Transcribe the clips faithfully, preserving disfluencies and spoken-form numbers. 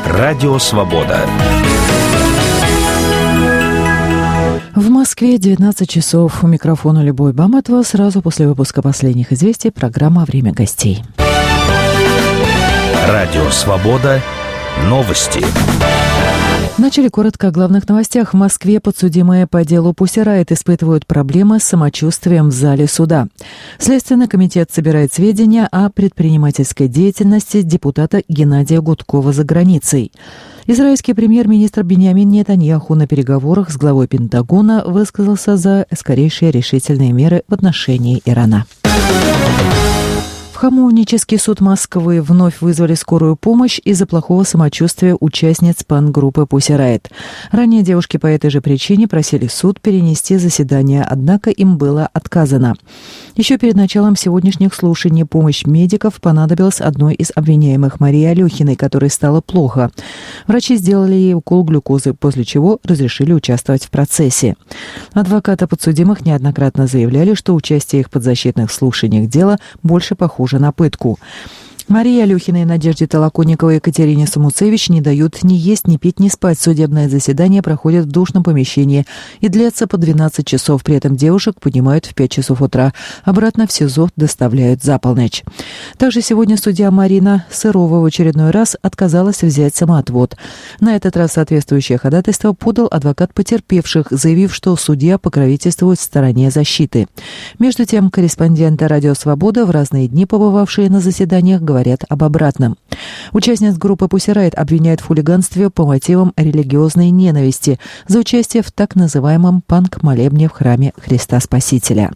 Радио «Свобода». В Москве девятнадцать часов. У микрофона Любовь Баматова. Сразу после выпуска последних известий программа «Время гостей». Радио «Свобода». Новости. Вначале коротко о главных новостях. В Москве подсудимые по делу Pussy Riot испытывают проблемы с самочувствием в зале суда. Следственный комитет собирает сведения о предпринимательской деятельности депутата Геннадия Гудкова за границей. Израильский премьер-министр Биньямин Нетаньяху на переговорах с главой Пентагона высказался за скорейшие решительные меры в отношении Ирана. В Хамовнический суд Москвы вновь вызвали скорую помощь из-за плохого самочувствия участниц панк-группы Pussy Riot. Ранее девушки по этой же причине просили суд перенести заседание, однако им было отказано. Еще перед началом сегодняшних слушаний помощь медиков понадобилась одной из обвиняемых, Марии Алехиной, которой стало плохо. Врачи сделали ей укол глюкозы, после чего разрешили участвовать в процессе. Адвокаты подсудимых неоднократно заявляли, что участие их в подзащитных слушаниях дела больше похоже на пытку. Марии Алехиной и Надежде Толоконниковой и Екатерине Самуцевич не дают ни есть, ни пить, ни спать. Судебное заседание проходит в душном помещении и длится по двенадцать часов. При этом девушек поднимают в пять часов утра. Обратно в СИЗО доставляют за полночь. Также сегодня судья Марина Сырова в очередной раз отказалась взять самоотвод. На этот раз соответствующее ходатайство подал адвокат потерпевших, заявив, что судья покровительствует стороне защиты. Между тем, корреспонденты «Радио Свобода», в разные дни побывавшие на заседаниях, говорят об обратном. Участниц группы Pussy Riot обвиняют в хулиганстве по мотивам религиозной ненависти за участие в так называемом панк-молебне в храме Христа Спасителя.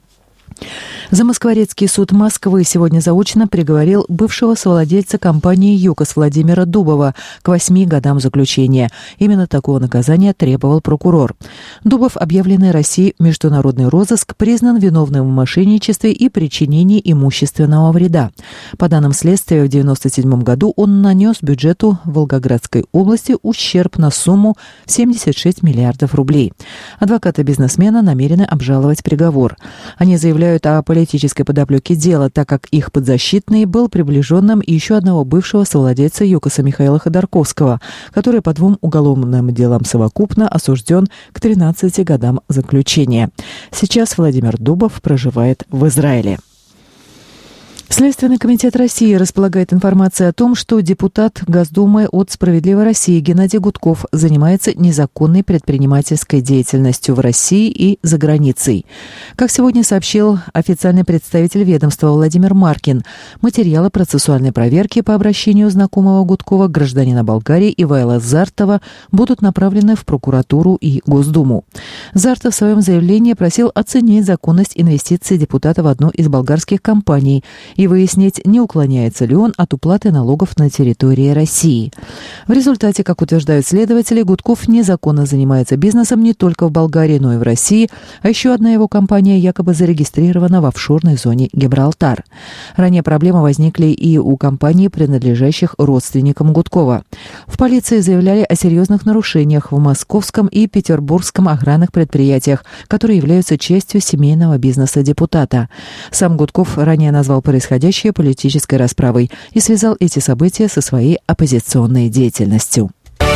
Замоскворецкий суд Москвы сегодня заочно приговорил бывшего совладельца компании «ЮКОС» Владимира Дубова к восьми годам заключения. Именно такого наказания требовал прокурор. Дубов, объявленный Россией в международный розыск, признан виновным в мошенничестве и причинении имущественного вреда. По данным следствия, в девяносто седьмом году он нанес бюджету Волгоградской области ущерб на сумму семьдесят шесть миллиардов рублей. Адвокаты бизнесмена намерены обжаловать приговор. Они заявляют о политической подоплеке дела, так как их подзащитный был приближенным еще одного бывшего совладельца ЮКОСа Михаила Ходорковского, который по двум уголовным делам совокупно осужден к тринадцати годам заключения. Сейчас Владимир Дубов проживает в Израиле. Следственный комитет России располагает информацией о том, что депутат Госдумы от «Справедливой России» Геннадий Гудков занимается незаконной предпринимательской деятельностью в России и за границей. Как сегодня сообщил официальный представитель ведомства Владимир Маркин, материалы процессуальной проверки по обращению знакомого Гудкова, гражданина Болгарии Ивайла Зартова, будут направлены в прокуратуру и Госдуму. Зартов в своем заявлении просил оценить законность инвестиций депутата в одну из болгарских компаний и выяснить, не уклоняется ли он от уплаты налогов на территории России. В результате, как утверждают следователи, Гудков незаконно занимается бизнесом не только в Болгарии, но и в России, а еще одна его компания якобы зарегистрирована в офшорной зоне Гибралтар. Ранее проблемы возникли и у компаний, принадлежащих родственникам Гудкова. В полиции заявляли о серьезных нарушениях в московском и петербургском охранных предприятиях, которые являются частью семейного бизнеса депутата. Сам Гудков ранее назвал происходящее политической расправой и связал эти события со своей оппозиционной деятельностью.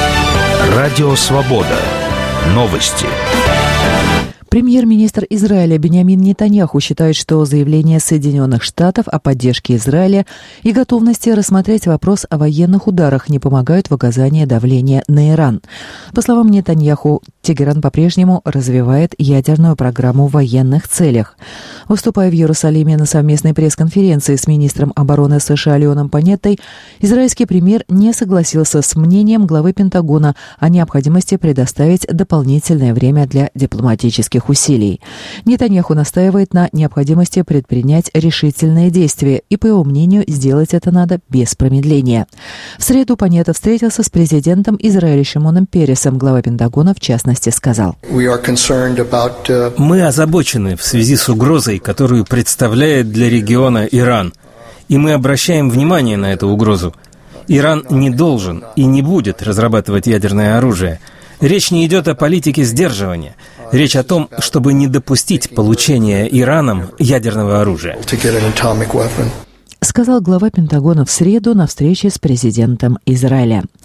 Радио «Свобода». Новости. Премьер-министр Израиля Биньямин Нетаньяху считает, что заявление Соединенных Штатов о поддержке Израиля и готовности рассмотреть вопрос о военных ударах не помогают в оказании давления на Иран. По словам Нетаньяху, Тегеран по-прежнему развивает ядерную программу в военных целях. Выступая в Иерусалиме на совместной пресс-конференции с министром обороны США Леоном Панеттой, израильский премьер не согласился с мнением главы Пентагона о необходимости предоставить дополнительное время для дипломатических усилий. Нетаньяху настаивает на необходимости предпринять решительные действия, и, по его мнению, сделать это надо без промедления. В среду Панетта встретился с президентом Израиля Шимоном Пересом. Глава Пентагона, в частности, сказал: «Мы озабочены в связи с угрозой, которую представляет для региона Иран, и мы обращаем внимание на эту угрозу. Иран не должен и не будет разрабатывать ядерное оружие. Речь не идет о политике сдерживания. Речь о том, чтобы не допустить получения Ираном ядерного оружия», сказал глава Пентагона в среду на встрече с президентом Израиля.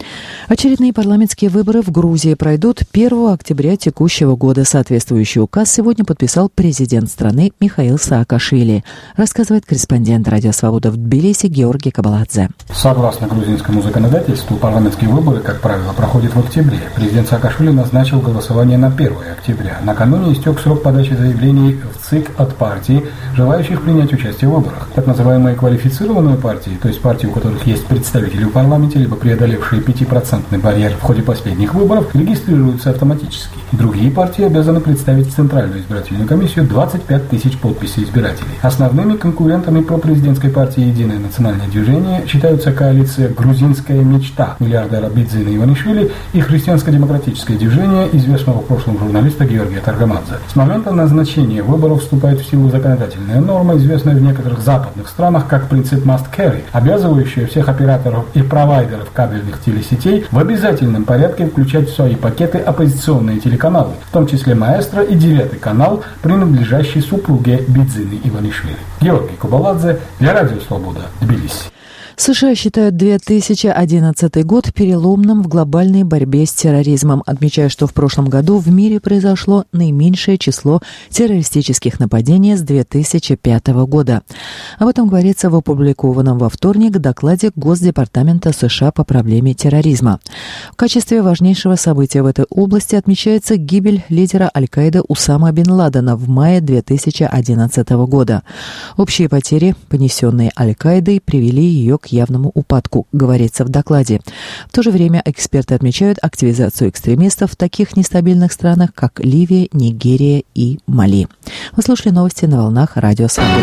Очередные парламентские выборы в Грузии пройдут первого октября текущего года. Соответствующий указ сегодня подписал президент страны Михаил Саакашвили, рассказывает корреспондент Радио Свобода в Тбилиси Георгий Кабаладзе. Согласно грузинскому законодательству, парламентские выборы, как правило, проходят в октябре. Президент Саакашвили назначил голосование на первое октября. Накануне истек срок подачи заявлений в ЦИК от партий, желающих принять участие в выборах. Так называемые квалифицированные партии, то есть партии, у которых есть представители в парламенте, либо преодолевшие пять процентов барьер в ходе последних выборов, регистрируются автоматически. Другие партии обязаны представить в Центральную избирательную комиссию двадцать пять тысяч подписей избирателей. Основными конкурентами пропрезидентской партии «Единое национальное движение» считаются коалиция «Грузинская мечта» миллиардера Бидзина Иванишвили и христианско-демократическое движение известного в прошлом журналиста Георгия Таргамадзе. С момента назначения выборов вступает в силу законодательная норма, известная в некоторых западных странах как принцип must carry, обязывающая всех операторов и провайдеров кабельных телесетей в обязательном порядке включать в свои пакеты оппозиционные телеканалы, в том числе «Маэстро» и «Девятый канал», принадлежащий супруге Бидзины Иванишвили. Георгий Кабаладзе для Радио Свобода, Тбилиси. США считают две тысячи одиннадцатый год переломным в глобальной борьбе с терроризмом, отмечая, что в прошлом году в мире произошло наименьшее число террористических нападений с две тысячи пятого года. Об этом говорится в опубликованном во вторник докладе Госдепартамента США по проблеме терроризма. В качестве важнейшего события в этой области отмечается гибель лидера Аль-Каиды Усама бен Ладена в мае две тысячи одиннадцатого года. Общие потери, понесенные Аль-Каидой, привели ее к явному упадку, говорится в докладе. В то же время эксперты отмечают активизацию экстремистов в таких нестабильных странах, как Ливия, Нигерия и Мали. Вы слушали новости на волнах Радио Свобода.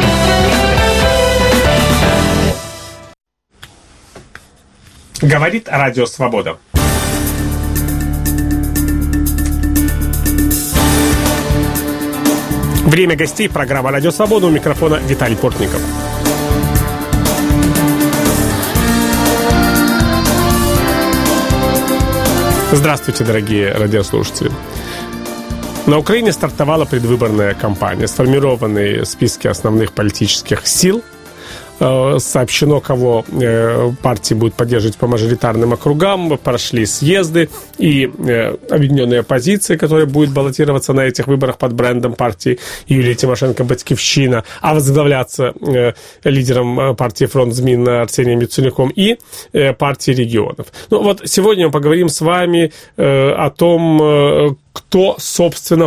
Говорит Радио Свобода. Время гостей. Программа «Радио Свобода». У микрофона Виталий Портников. Здравствуйте, дорогие радиослушатели. На Украине стартовала предвыборная кампания. Сформированы списки основных политических сил. Сообщено, кого партии будут поддерживать по мажоритарным округам. Прошли съезды и объединенная оппозиция, которая будет баллотироваться на этих выборах под брендом партии Юлии Тимошенко «Батькивщина», а возглавляться лидером партии «Фронт Змин» Арсением Яценюком и партии регионов. Ну вот сегодня мы поговорим с вами о том, кто, собственно,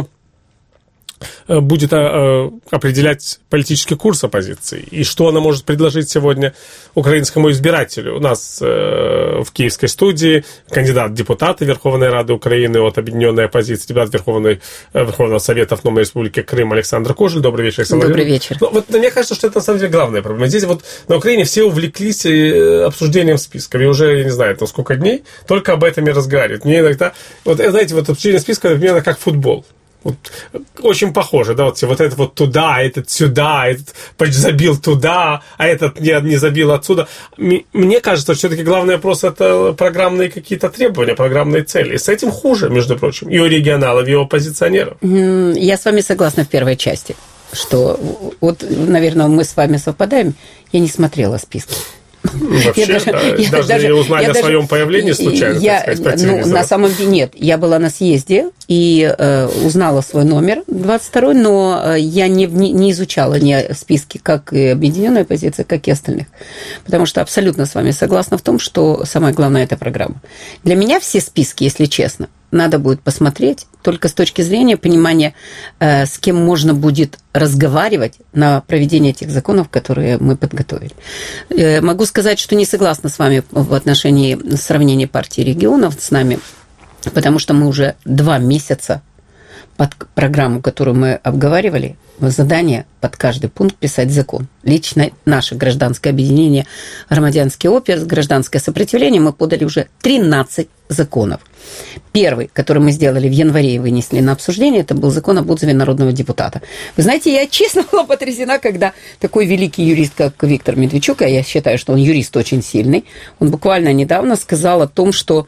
будет э, определять политический курс оппозиции и что она может предложить сегодня украинскому избирателю. У нас э, в киевской студии кандидат в депутаты Верховной Рады Украины от объединенной оппозиции, депутат Верховной, э, Верховного Совета Автономной Республики Крым Александр Кожель. Добрый вечер, Александр. Добрый вечер. Ну, вот, мне кажется, что это на самом деле главная проблема. Здесь вот на Украине все увлеклись обсуждением списков. И уже, я не знаю, там сколько дней, только об этом и разговаривают. Мне иногда, вот знаете, вот обсуждение списков, примерно как футбол. Вот, очень похоже, да, вот, вот этот вот туда, этот сюда, этот забил туда, а этот не, не забил отсюда. Мне кажется, что все-таки главный вопрос — это программные какие-то требования, программные цели. И с этим хуже, между прочим, и у регионалов, и у оппозиционеров. Я с вами согласна в первой части, что вот, наверное, мы с вами совпадаем. Я не смотрела списки. Вообще, я даже, да, я даже, даже узнали я о даже, своем появлении случайно, я, так сказать, ну, на самом деле нет. Я была на съезде и э, узнала свой номер двадцать второй, но э, я не, не, не изучала ни списки, как и объединенная оппозиция, как и остальных. Потому что абсолютно с вами согласна в том, что самое главное – это программа. Для меня все списки, если честно, надо будет посмотреть только с точки зрения понимания, э, с кем можно будет разговаривать на проведение тех законов, которые мы подготовили. Э, могу сказать, что не согласна с вами в отношении сравнения партии регионов с нами, потому что мы уже два месяца под программу, которую мы обговаривали, задание под каждый пункт писать закон. Лично наше гражданское объединение «Громадянский опер», гражданское сопротивление, мы подали уже тринадцать законов. Первый, который мы сделали в январе и вынесли на обсуждение, это был закон об отзыве народного депутата. Вы знаете, я честно была потрясена, когда такой великий юрист, как Виктор Медведчук, а я считаю, что он юрист очень сильный, он буквально недавно сказал о том, что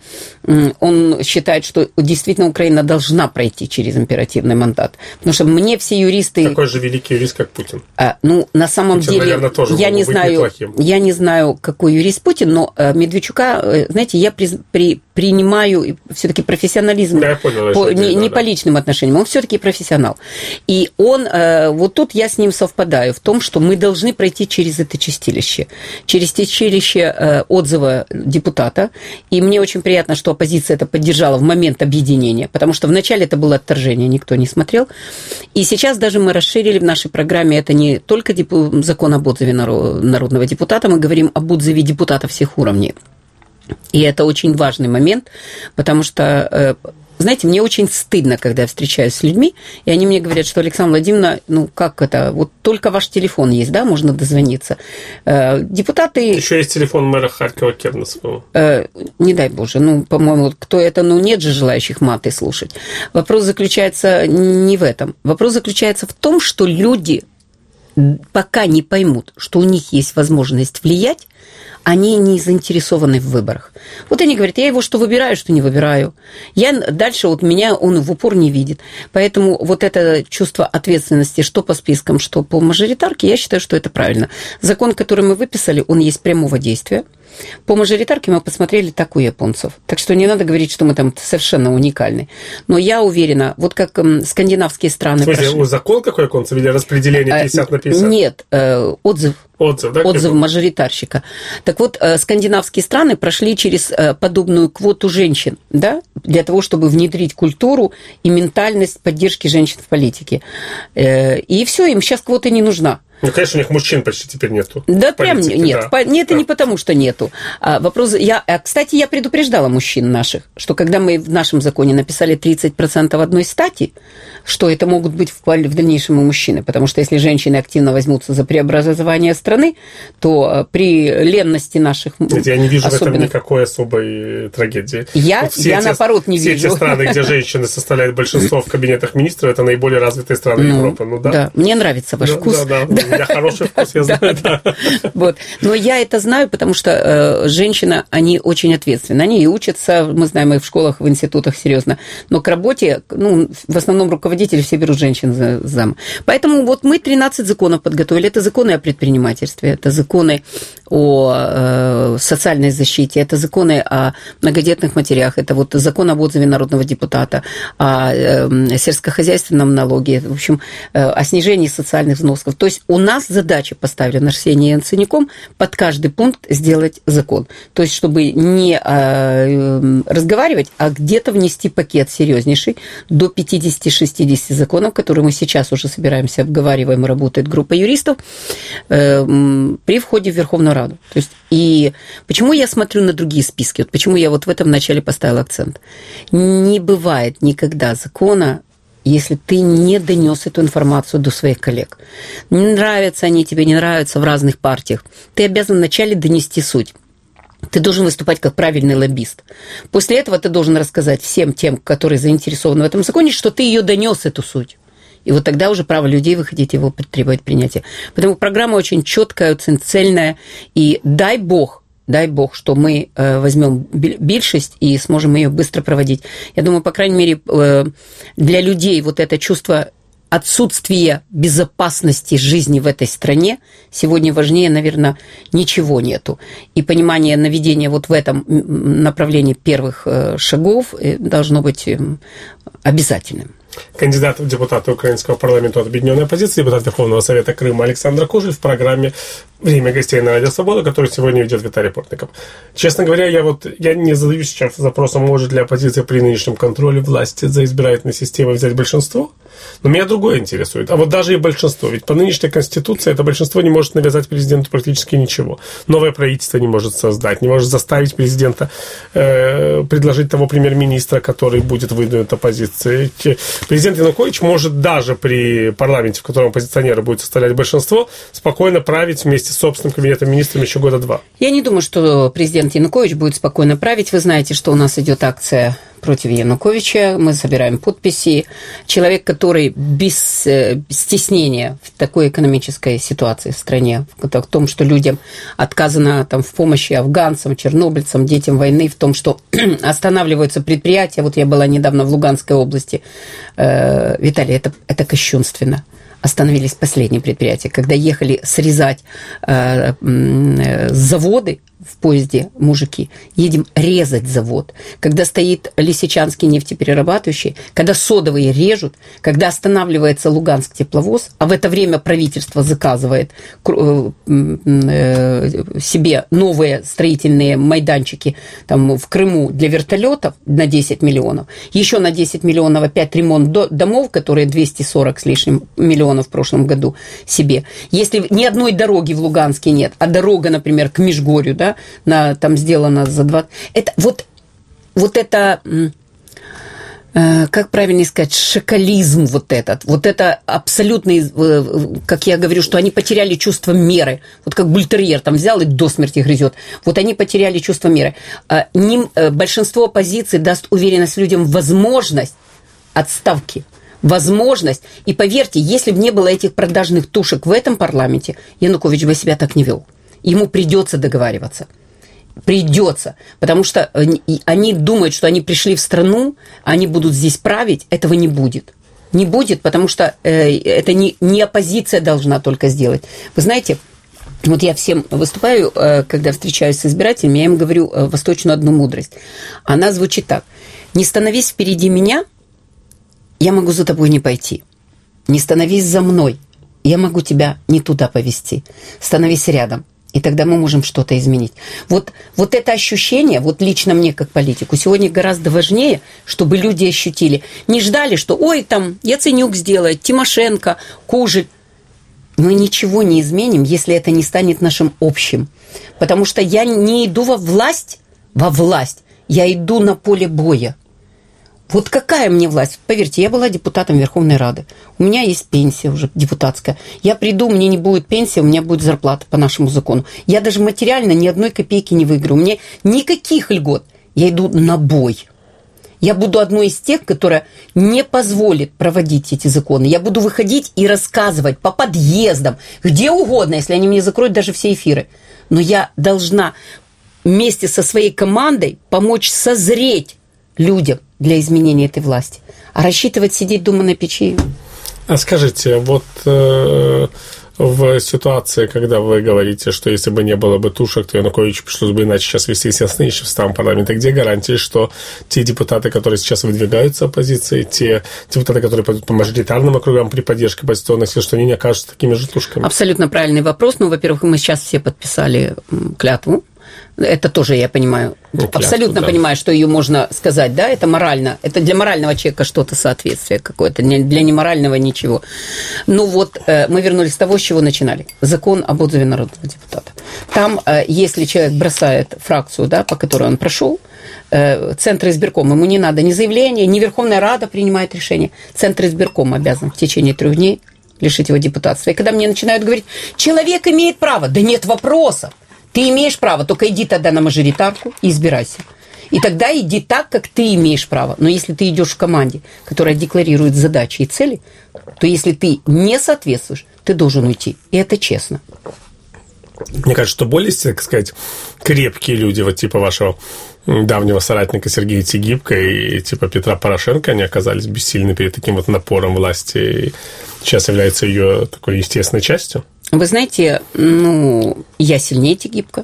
он считает, что действительно Украина должна пройти через императивный мандат. Потому что мне все юристы... Такой же великий юрист, как Путин. А, ну, на самом Путин, деле, наверное, тоже я, не знаю, я не знаю, какой юрист Путин, но Медведчука, знаете, я при, при, принимаю все-таки профессионализм, да, понял, по, не, да, не да. по личным отношениям, он все-таки профессионал. И он, вот тут я с ним совпадаю в том, что мы должны пройти через это чистилище, через чистилище отзыва депутата. И мне очень приятно, что оппозиция это поддержала в момент объединения, потому что вначале это было отторжение, никто не смотрел. И сейчас даже мы расширили в нашей программе, это не только закон об отзыве народного депутата, мы говорим об отзыве депутата всех уровней. И это очень важный момент, потому что, знаете, мне очень стыдно, когда я встречаюсь с людьми, и они мне говорят, что, Александра Владимировна, ну как это, вот только ваш телефон есть, да, можно дозвониться. Депутаты... Еще есть телефон мэра Харькова Кернесова. Не дай боже, ну, по-моему, кто это, ну, нет же желающих маты слушать. Вопрос заключается не в этом. Вопрос заключается в том, что люди пока не поймут, что у них есть возможность влиять, они не заинтересованы в выборах. Вот они говорят, я его что выбираю, что не выбираю. Я дальше вот меня он в упор не видит. Поэтому вот это чувство ответственности, что по спискам, что по мажоритарке, я считаю, что это правильно. Закон, который мы выписали, он есть прямого действия. По мажоритарке мы посмотрели так у японцев. Так что не надо говорить, что мы там совершенно уникальны. Но я уверена, вот как м, скандинавские страны... В смысле, прошли... закон какой японцев или распределение пятьдесят на пятьдесят? Нет, э, отзыв. Отзыв, да, отзыв мажоритарщика. Так вот, э, скандинавские страны прошли через э, подобную квоту женщин, да, для того, чтобы внедрить культуру и ментальность поддержки женщин в политике. Э, и все, им сейчас квота не нужна. Ну, конечно, у них мужчин почти теперь нету. Да, прям нет. Да. Нет, это да. не потому, что нету. А, вопрос... Я, кстати, я предупреждала мужчин наших, что когда мы в нашем законе написали тридцать процентов одной стати, что это могут быть в, в дальнейшем и мужчины, потому что если женщины активно возьмутся за преобразование страны, то при ленности наших... Я не вижу особенно... в этом никакой особой трагедии. Я, вот я эти, наоборот, не все вижу. Все эти страны, где женщины составляют большинство в кабинетах министров, это наиболее развитые страны ну, Европы. Ну, да? да, мне нравится ваш да, вкус. Да, да. У меня хороший вкус, я знаю. Да. Вот. Но я это знаю, потому что э, женщины, они очень ответственны. Они и учатся, мы знаем, и в школах, в институтах серьезно. Но к работе, ну, в основном руководители все берут женщин за зам. Поэтому вот мы тринадцать законов подготовили. Это законы о предпринимательстве, это законы о э, социальной защите, это законы о многодетных матерях, это вот закон об отзыве народного депутата, о э, сельскохозяйственном налоге, в общем, э, о снижении социальных взносов. То есть у нас задача поставлена Арсением Яценюком под каждый пункт сделать закон. То есть, чтобы не э, разговаривать, а где-то внести пакет серьезнейший до пятьдесят-шестьдесят законов, которые мы сейчас уже собираемся, обговариваем, работает группа юристов, э, при входе в Верховную Раду. То есть, и почему я смотрю на другие списки? Вот почему я вот в этом начале поставила акцент? Не бывает никогда закона, если ты не донес эту информацию до своих коллег. Не нравятся они тебе, не нравятся в разных партиях. Ты обязан вначале донести суть. Ты должен выступать как правильный лоббист. После этого ты должен рассказать всем тем, которые заинтересованы в этом законе, что ты ее донес, эту суть. И вот тогда уже право людей выходить его требует принятия. Поэтому программа очень четкая, очень цельная. И дай бог, дай бог, что мы возьмем большесть и сможем ее быстро проводить. Я думаю, по крайней мере, для людей вот это чувство отсутствия безопасности жизни в этой стране сегодня важнее, наверное, ничего нету. И понимание наведения вот в этом направлении первых шагов должно быть обязательным. Кандидат в депутаты Украинского парламента от Объединенной оппозиции, депутат Верховного Совета Крыма Александр Кужель в программе «Время гостей на Радио Свобода», которую сегодня ведет Виталий Портников. Честно говоря, я вот я не задаюсь сейчас запросом, может ли оппозиция при нынешнем контроле власти за избирательной системой взять большинство, но меня другое интересует. А вот даже и большинство, ведь по нынешней Конституции это большинство не может навязать президенту практически ничего. Новое правительство не может создать, не может заставить президента э, предложить того премьер-министра, который будет выдвинут оппозицией. Президент Янукович может даже при парламенте, в котором оппозиционеры будут составлять большинство, спокойно править вместе с собственным кабинетом министров еще года два. Я не думаю, что президент Янукович будет спокойно править. Вы знаете, что у нас идет акция против Януковича. Мы собираем подписи. Человек, который без стеснения в такой экономической ситуации в стране, в том, что людям отказано там, в помощи афганцам, чернобыльцам, детям войны, в том, что останавливаются предприятия. Вот я была недавно в Луганской области. Виталий, это, это кощунственно. Остановились последние предприятия. Когда ехали срезать э, заводы, в поезде мужики, едем резать завод. Когда стоит Лисичанский нефтеперерабатывающий, когда содовые режут, когда останавливается Луганск тепловоз, а в это время правительство заказывает себе новые строительные майданчики там, в Крыму для вертолетов на десять миллионов, еще на десять миллионов опять ремонт домов, которые двести сорок с лишним миллионов в прошлом году себе. Если ни одной дороги в Луганске нет, а дорога, например, к Межгорью, да, на, там сделано за двадцать... Это вот, вот это... как правильно сказать, шакализм вот этот, вот это абсолютный, как я говорю, что они потеряли чувство меры, вот как бультерьер там взял и до смерти грызет, вот они потеряли чувство меры. Большинство оппозиции даст уверенность людям возможность отставки, возможность, и поверьте, если бы не было этих продажных тушек в этом парламенте, Янукович бы себя так не вел. Ему придется договариваться. Придется, потому что они думают, что они пришли в страну, они будут здесь править, этого не будет. Не будет, потому что это не, не оппозиция должна только сделать. Вы знаете, вот я всем выступаю, когда встречаюсь с избирателями, я им говорю восточную одну мудрость. Она звучит так. Не становись впереди меня, я могу за тобой не пойти. Не становись за мной, я могу тебя не туда повести. Становись рядом. И тогда мы можем что-то изменить. Вот, вот это ощущение, вот лично мне как политику, сегодня гораздо важнее, чтобы люди ощутили. Не ждали, что ой, там Яценюк сделает, Тимошенко, Кужель. Мы ничего не изменим, если это не станет нашим общим. Потому что я не иду во власть, во власть, я иду на поле боя. Вот какая мне власть? Поверьте, я была депутатом Верховной Рады. У меня есть пенсия уже депутатская. Я приду, мне не будет пенсии, у меня будет зарплата по нашему закону. Я даже материально ни одной копейки не выиграю. У меня никаких льгот. Я иду на бой. Я буду одной из тех, которая не позволит проводить эти законы. Я буду выходить и рассказывать по подъездам, где угодно, если они мне закроют даже все эфиры. Но я должна вместе со своей командой помочь созреть людям для изменения этой власти. А рассчитывать сидеть дома на печи... А скажите, вот э, в ситуации, когда вы говорите, что если бы не было бы тушек, то Януковичу пришлось бы иначе сейчас вести себя в старом парламенте, где гарантии, что те депутаты, которые сейчас выдвигаются оппозицией, те депутаты, которые пойдут по мажоритарным округам при поддержке оппозиционных сил, что они не окажутся такими же тушками? Абсолютно правильный вопрос. Ну, во-первых, мы сейчас все подписали клятву. Это тоже я понимаю, ну, клятву, абсолютно да. понимаю, что ее можно сказать, да, это морально, это для морального человека что-то соответствие какое-то, для неморального ничего. Ну вот мы вернулись с того, с чего начинали. Закон об отзыве народного депутата. Там, если человек бросает фракцию, да, по которой он прошел, Центр избирком, ему не надо ни заявления, ни Верховная Рада принимает решение. Центр избирком обязан в течение трех дней лишить его депутатства. И когда мне начинают говорить, человек имеет право, да нет вопросов. Ты имеешь право, только иди тогда на мажоритарку и избирайся. И тогда иди так, как ты имеешь право. Но если ты идешь в команде, которая декларирует задачи и цели, то если ты не соответствуешь, ты должен уйти. И это честно. Мне кажется, что более, так сказать, крепкие люди, вот типа вашего давнего соратника Сергея Тигибко и типа Петра Порошенко, они оказались бессильны перед таким вот напором власти и сейчас являются ее такой естественной частью. Вы знаете, ну, я сильнее Тигибко,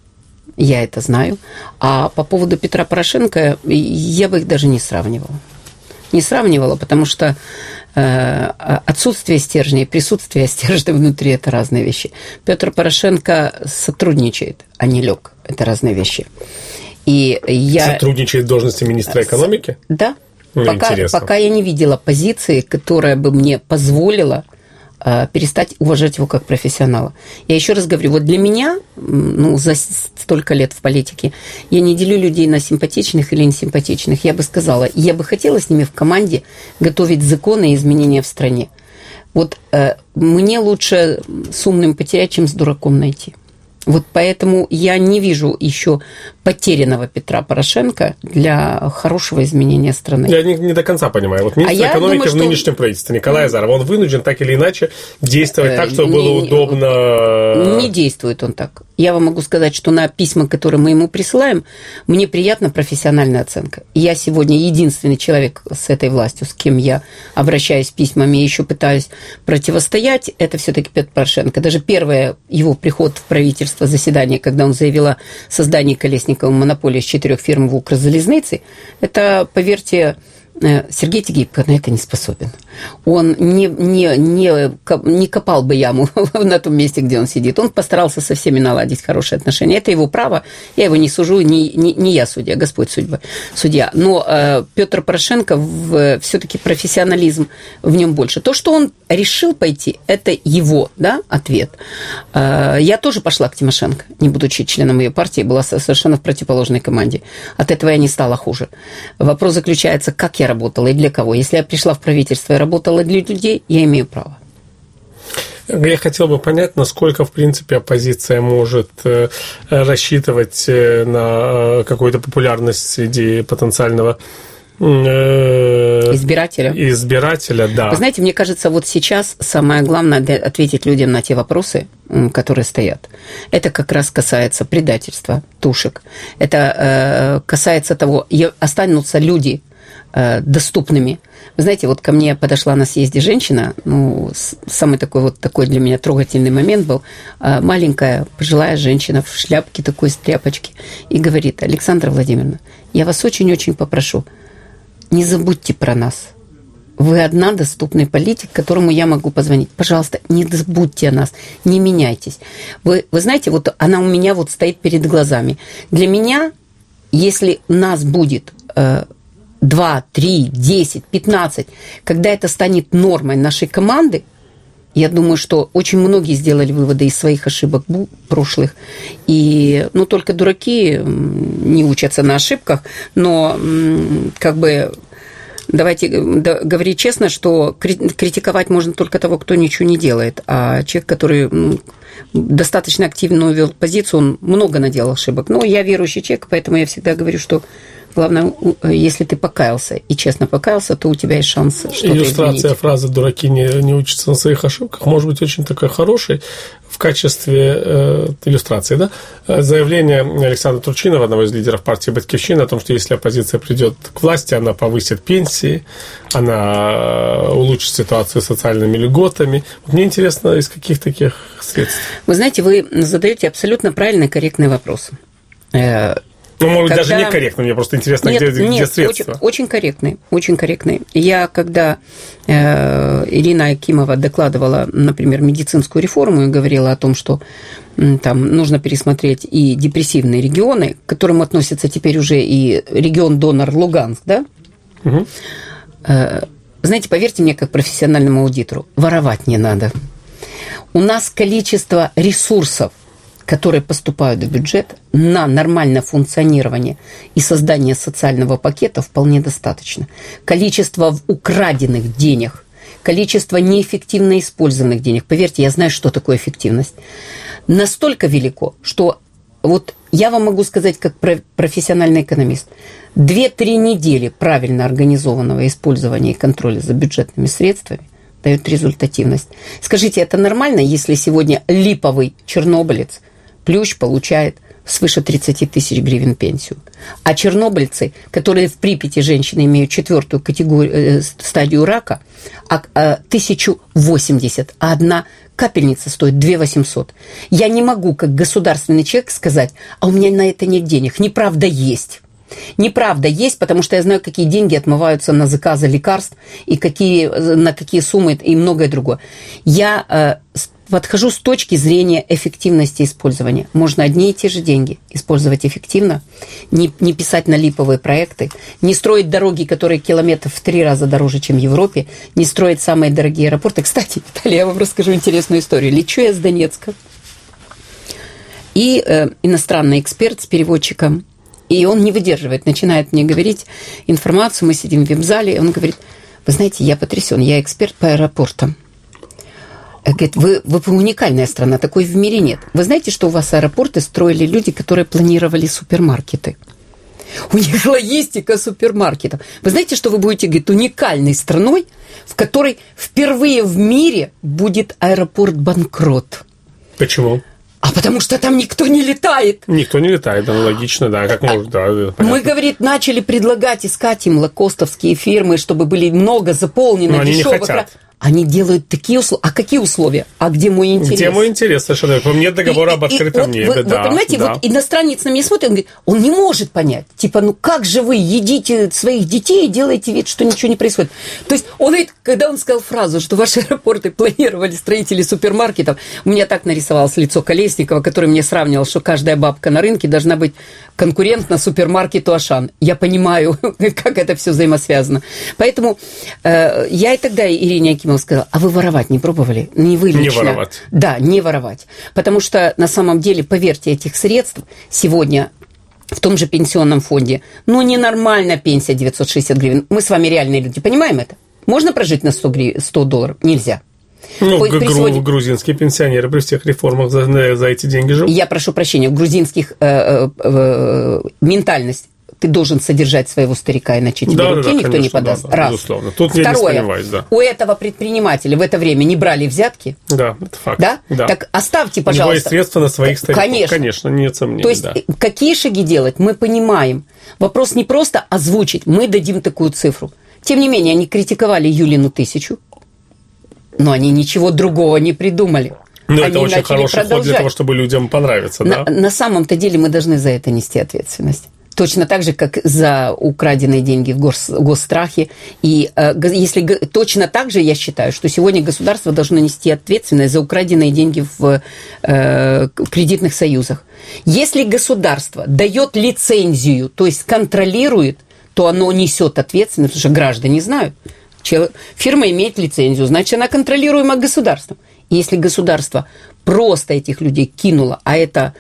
я это знаю. А по поводу Петра Порошенко я бы их даже не сравнивала. Не сравнивала, потому что э, отсутствие стержня и присутствие стержня внутри – это разные вещи. Петр Порошенко сотрудничает, а не лег. Это разные вещи. И я... Сотрудничает в должности министра экономики? Да. Ну, пока, пока я не видела позиции, которая бы мне позволила перестать уважать его как профессионала. Я еще раз говорю, вот для меня, ну, за столько лет в политике, я не делю людей на симпатичных или несимпатичных. Я бы сказала, я бы хотела с ними в команде готовить законы и изменения в стране. Вот э, мне лучше с умным потерять, чем с дураком найти. Вот поэтому я не вижу еще потерянного Петра Порошенко для хорошего изменения страны. Я не, не до конца понимаю. Вот министр а экономики думаю, в нынешнем правительстве Николай Азаров, он вынужден так или иначе действовать так, чтобы не, было удобно... Не действует он так. Я вам могу сказать, что на письма, которые мы ему присылаем, мне приятна профессиональная оценка. Я сегодня единственный человек с этой властью, с кем я обращаюсь письмами и еще пытаюсь противостоять, это все-таки Петр Порошенко. Даже первый его приход в правительство правительства заседание, когда он заявил о создании Колесниковой монополии с четырех фирм в Укрзалезнице, это, поверьте, Сергей Тегибко на это не способен. Он не, не, не, не копал бы яму на том месте, где он сидит. Он постарался со всеми наладить хорошие отношения. Это его право. Я его не сужу, не, не, не я судья, Господь судьба, судья. Но э, Петр Порошенко, все-таки профессионализм в нем больше. То, что он решил пойти, это его, да, ответ. Э, я тоже пошла к Тимошенко, не будучи членом ее партии, была совершенно в противоположной команде. От этого я не стала хуже. Вопрос заключается, как я работала и для кого. Если я пришла в правительство и работала для людей, я имею право. Я хотел бы понять, насколько, в принципе, оппозиция может рассчитывать на какую-то популярность среди потенциального избирателя. Избирателя, да. Вы знаете, мне кажется, вот сейчас самое главное ответить людям на те вопросы, которые стоят. Это как раз касается предательства, тушек. Это касается того, останутся люди доступными. Вы знаете, вот ко мне подошла на съезде женщина, ну, самый такой вот такой для меня трогательный момент был, маленькая пожилая женщина в шляпке такой, с тряпочки, и говорит: Александра Владимировна, я вас очень-очень попрошу, не забудьте про нас. Вы одна доступный политик, которому я могу позвонить. Пожалуйста, не забудьте о нас, не меняйтесь. Вы, вы знаете, вот она у меня вот стоит перед глазами. Для меня, если нас будет два, три, десять, пятнадцать, когда это станет нормой нашей команды, я думаю, что очень многие сделали выводы из своих ошибок прошлых. И, ну, только дураки не учатся на ошибках, но как бы давайте говорить честно, что критиковать можно только того, кто ничего не делает. А человек, который ну, достаточно активно увел позицию, он много наделал ошибок. Но я верующий человек, поэтому я всегда говорю, что главное, если ты покаялся и честно покаялся, то у тебя есть шанс что-то Иллюстрация изменить. Фразы «дураки не, не учатся на своих ошибках» может быть очень такой хорошей в качестве э, иллюстрации. Да? Заявление Александра Турчинова, одного из лидеров партии «Батькивщина», о том, что если оппозиция придет к власти, она повысит пенсии, она улучшит ситуацию с социальными льготами. Вот мне интересно, из каких таких средств? Вы знаете, вы задаете абсолютно правильный, корректный вопрос. Ну, может, когда... даже некорректно, мне просто интересно, нет, где, нет, где средства. Очень, очень корректный, очень корректный. Я, когда э, Ирина Акимова докладывала, например, медицинскую реформу и говорила о том, что м, там нужно пересмотреть и депрессивные регионы, к которым относится теперь уже и регион-донор Луганск, да? Угу. Э, знаете, поверьте мне, как профессиональному аудитору, воровать не надо. У нас количество ресурсов, которые поступают в бюджет, на нормальное функционирование и создание социального пакета вполне достаточно. Количество украденных денег, количество неэффективно использованных денег, поверьте, я знаю, что такое эффективность, настолько велико, что вот я вам могу сказать, как профессиональный экономист, две-три недели правильно организованного использования и контроля за бюджетными средствами дает результативность. Скажите, это нормально, если сегодня липовый чернобылец Плющ получает свыше тридцать тысяч гривен пенсию. А чернобыльцы, которые в Припяти женщины имеют четвертую категорию, э, стадию рака, а, а, тысяча восемьдесят, а одна капельница стоит две тысячи восемьсот. Я не могу, как государственный человек, сказать, а у меня на это нет денег. Неправда есть. Неправда есть, потому что я знаю, какие деньги отмываются на заказы лекарств, и какие, на какие суммы, и многое другое. Я э, подхожу с точки зрения эффективности использования. Можно одни и те же деньги использовать эффективно, не, не писать на липовые проекты, не строить дороги, которые километров в три раза дороже, чем в Европе, не строить самые дорогие аэропорты. Кстати, Виталий, я вам расскажу интересную историю. Лечу я с Донецка, и э, иностранный эксперт с переводчиком, и он не выдерживает, начинает мне говорить информацию, мы сидим в вип-зале, и он говорит: вы знаете, я потрясен, я эксперт по аэропортам. Говорит, вы, вы уникальная страна, такой в мире нет. Вы знаете, что у вас аэропорты строили люди, которые планировали супермаркеты? У них логистика супермаркетов. Вы знаете, что вы будете, говорит, уникальной страной, в которой впервые в мире будет аэропорт-банкрот. Почему? А потому что там никто не летает. Никто не летает, аналогично, да, как может, да. Понятно. Мы, говорит, начали предлагать искать им лоукостовские фирмы, чтобы были много заполнены, но они дешевых. не хотят. Они делают такие условия. А какие условия? А где мой интерес? Где мой интерес, совершенно верно. Нет договора и, об открытом и, небе. Вы, да, вы понимаете, да. вот иностранец на меня смотрит, он говорит, он не может понять. Типа, ну как же вы едите своих детей и делаете вид, что ничего не происходит. То есть, он говорит, когда он сказал фразу, что ваши аэропорты планировали строители супермаркетов, у меня так нарисовалось лицо Колесникова, который мне сравнивал, что каждая бабка на рынке должна быть конкурентна супермаркету Ашан. Я понимаю, как это все взаимосвязано. Поэтому э, я и тогда Ирине Акимовой сказала, а вы воровать не пробовали? Не вы лично. Не воровать. Да, не воровать. Потому что на самом деле, поверьте, этих средств сегодня в том же пенсионном фонде, ну, ненормальная пенсия девятьсот шестьдесят гривен. Мы с вами реальные люди, понимаем это? Можно прожить на сто, гривен, сто долларов? Нельзя. Ну, гру- сегодня... грузинские пенсионеры при всех реформах за, за эти деньги живут. Я прошу прощения, в грузинских э, э, э, ментальность. Ты должен содержать своего старика, иначе тебе да, руки да, никто конечно, не подаст. Да, да, Раз. Безусловно. Тут Второе, я не сомневаюсь, да. У этого предпринимателя в это время не брали взятки. Да, это факт. Да? Да. Так оставьте, пожалуйста. У него есть средства на своих стариков. Конечно. Конечно, нет сомнений. То есть, да. какие шаги делать, мы понимаем. Вопрос не просто озвучить, мы дадим такую цифру. Тем не менее, они критиковали Юлину тысячу, но они ничего другого не придумали. Но они это очень хороший ход для того, чтобы людям понравиться. На, да? на самом-то деле мы должны за это нести ответственность. Точно так же, как за украденные деньги в гос, госстрахе. И э, если, точно так же я считаю, что сегодня государство должно нести ответственность за украденные деньги в э, кредитных союзах. Если государство дает лицензию, то есть контролирует, то оно несет ответственность, потому что граждане знают. Фирма имеет лицензию, значит, она контролируема государством. И если государство просто этих людей кинуло, а это...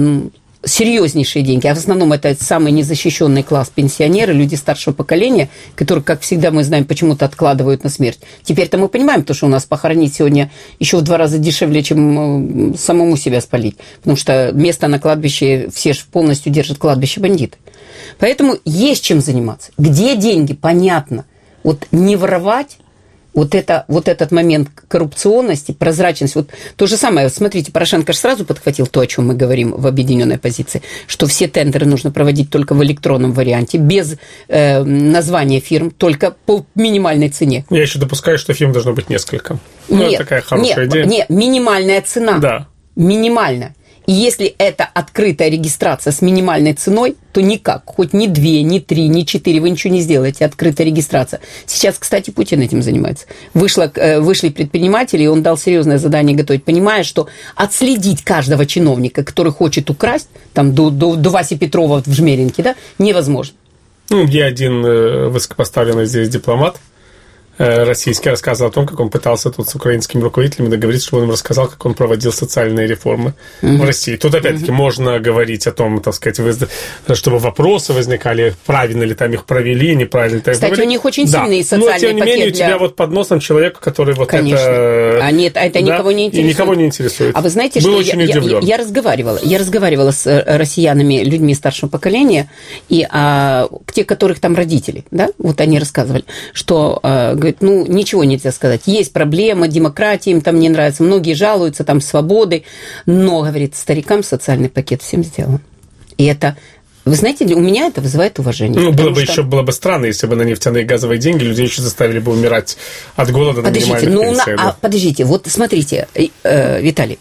серьезнейшие деньги, а в основном это самый незащищенный класс пенсионеры, люди старшего поколения, которые, как всегда мы знаем, почему-то откладывают на смерть. Теперь-то мы понимаем, то, что у нас похоронить сегодня еще в два раза дешевле, чем самому себя спалить, потому что место на кладбище все же полностью держат кладбище бандиты. Поэтому есть чем заниматься. Где деньги, понятно. Вот не воровать, Вот, это, вот этот момент коррупционности, прозрачности. Вот то же самое, смотрите, Порошенко же сразу подхватил то, о чем мы говорим в объединенной позиции, что все тендеры нужно проводить только в электронном варианте, без э, названия фирм, только по минимальной цене. Я еще допускаю, что фирм должно быть несколько. Ну, нет, это такая хорошая нет, идея. Нет, минимальная цена. Да. Минимальная. И если это открытая регистрация с минимальной ценой, то никак. Хоть ни две, ни три, ни четыре, вы ничего не сделаете. Открытая регистрация. Сейчас, кстати, Путин этим занимается. Вышло, вышли предприниматели, и он дал серьезное задание готовить, понимая, что отследить каждого чиновника, который хочет украсть, там, до, до, до Васи Петрова в Жмеринке, да, невозможно. Ну, где один высокопоставленный здесь дипломат российский рассказывал о том, как он пытался тут с украинскими руководителями договориться, чтобы он им рассказал, как он проводил социальные реформы mm-hmm. в России. Тут, опять-таки, mm-hmm. можно говорить о том, так сказать, чтобы вопросы возникали, правильно ли там их провели, неправильно ли там их провели. Кстати, у них очень да. сильный социальный пакет. Но, тем не менее, для... у тебя вот под носом человек, который вот Конечно. это... А нет, это да? никого не интересует. И никого не интересует. А вы знаете, Был что очень я, удивлен. Я, я, разговаривала, я разговаривала с россиянами, людьми старшего поколения, и а, те, которых там родители, да, вот они рассказывали, что, а, говорят, ну, ничего нельзя сказать. Есть проблема, демократия им там не нравится, многие жалуются, там, свободы, но, говорит, старикам социальный пакет всем сделан. И это, вы знаете, у меня это вызывает уважение. Ну, было бы что... еще было бы странно, если бы на нефтяные и газовые деньги людей еще заставили бы умирать от голода подождите, на минимальных ну, пенсиях. На... Да. А, подождите, вот смотрите, э, Виталий,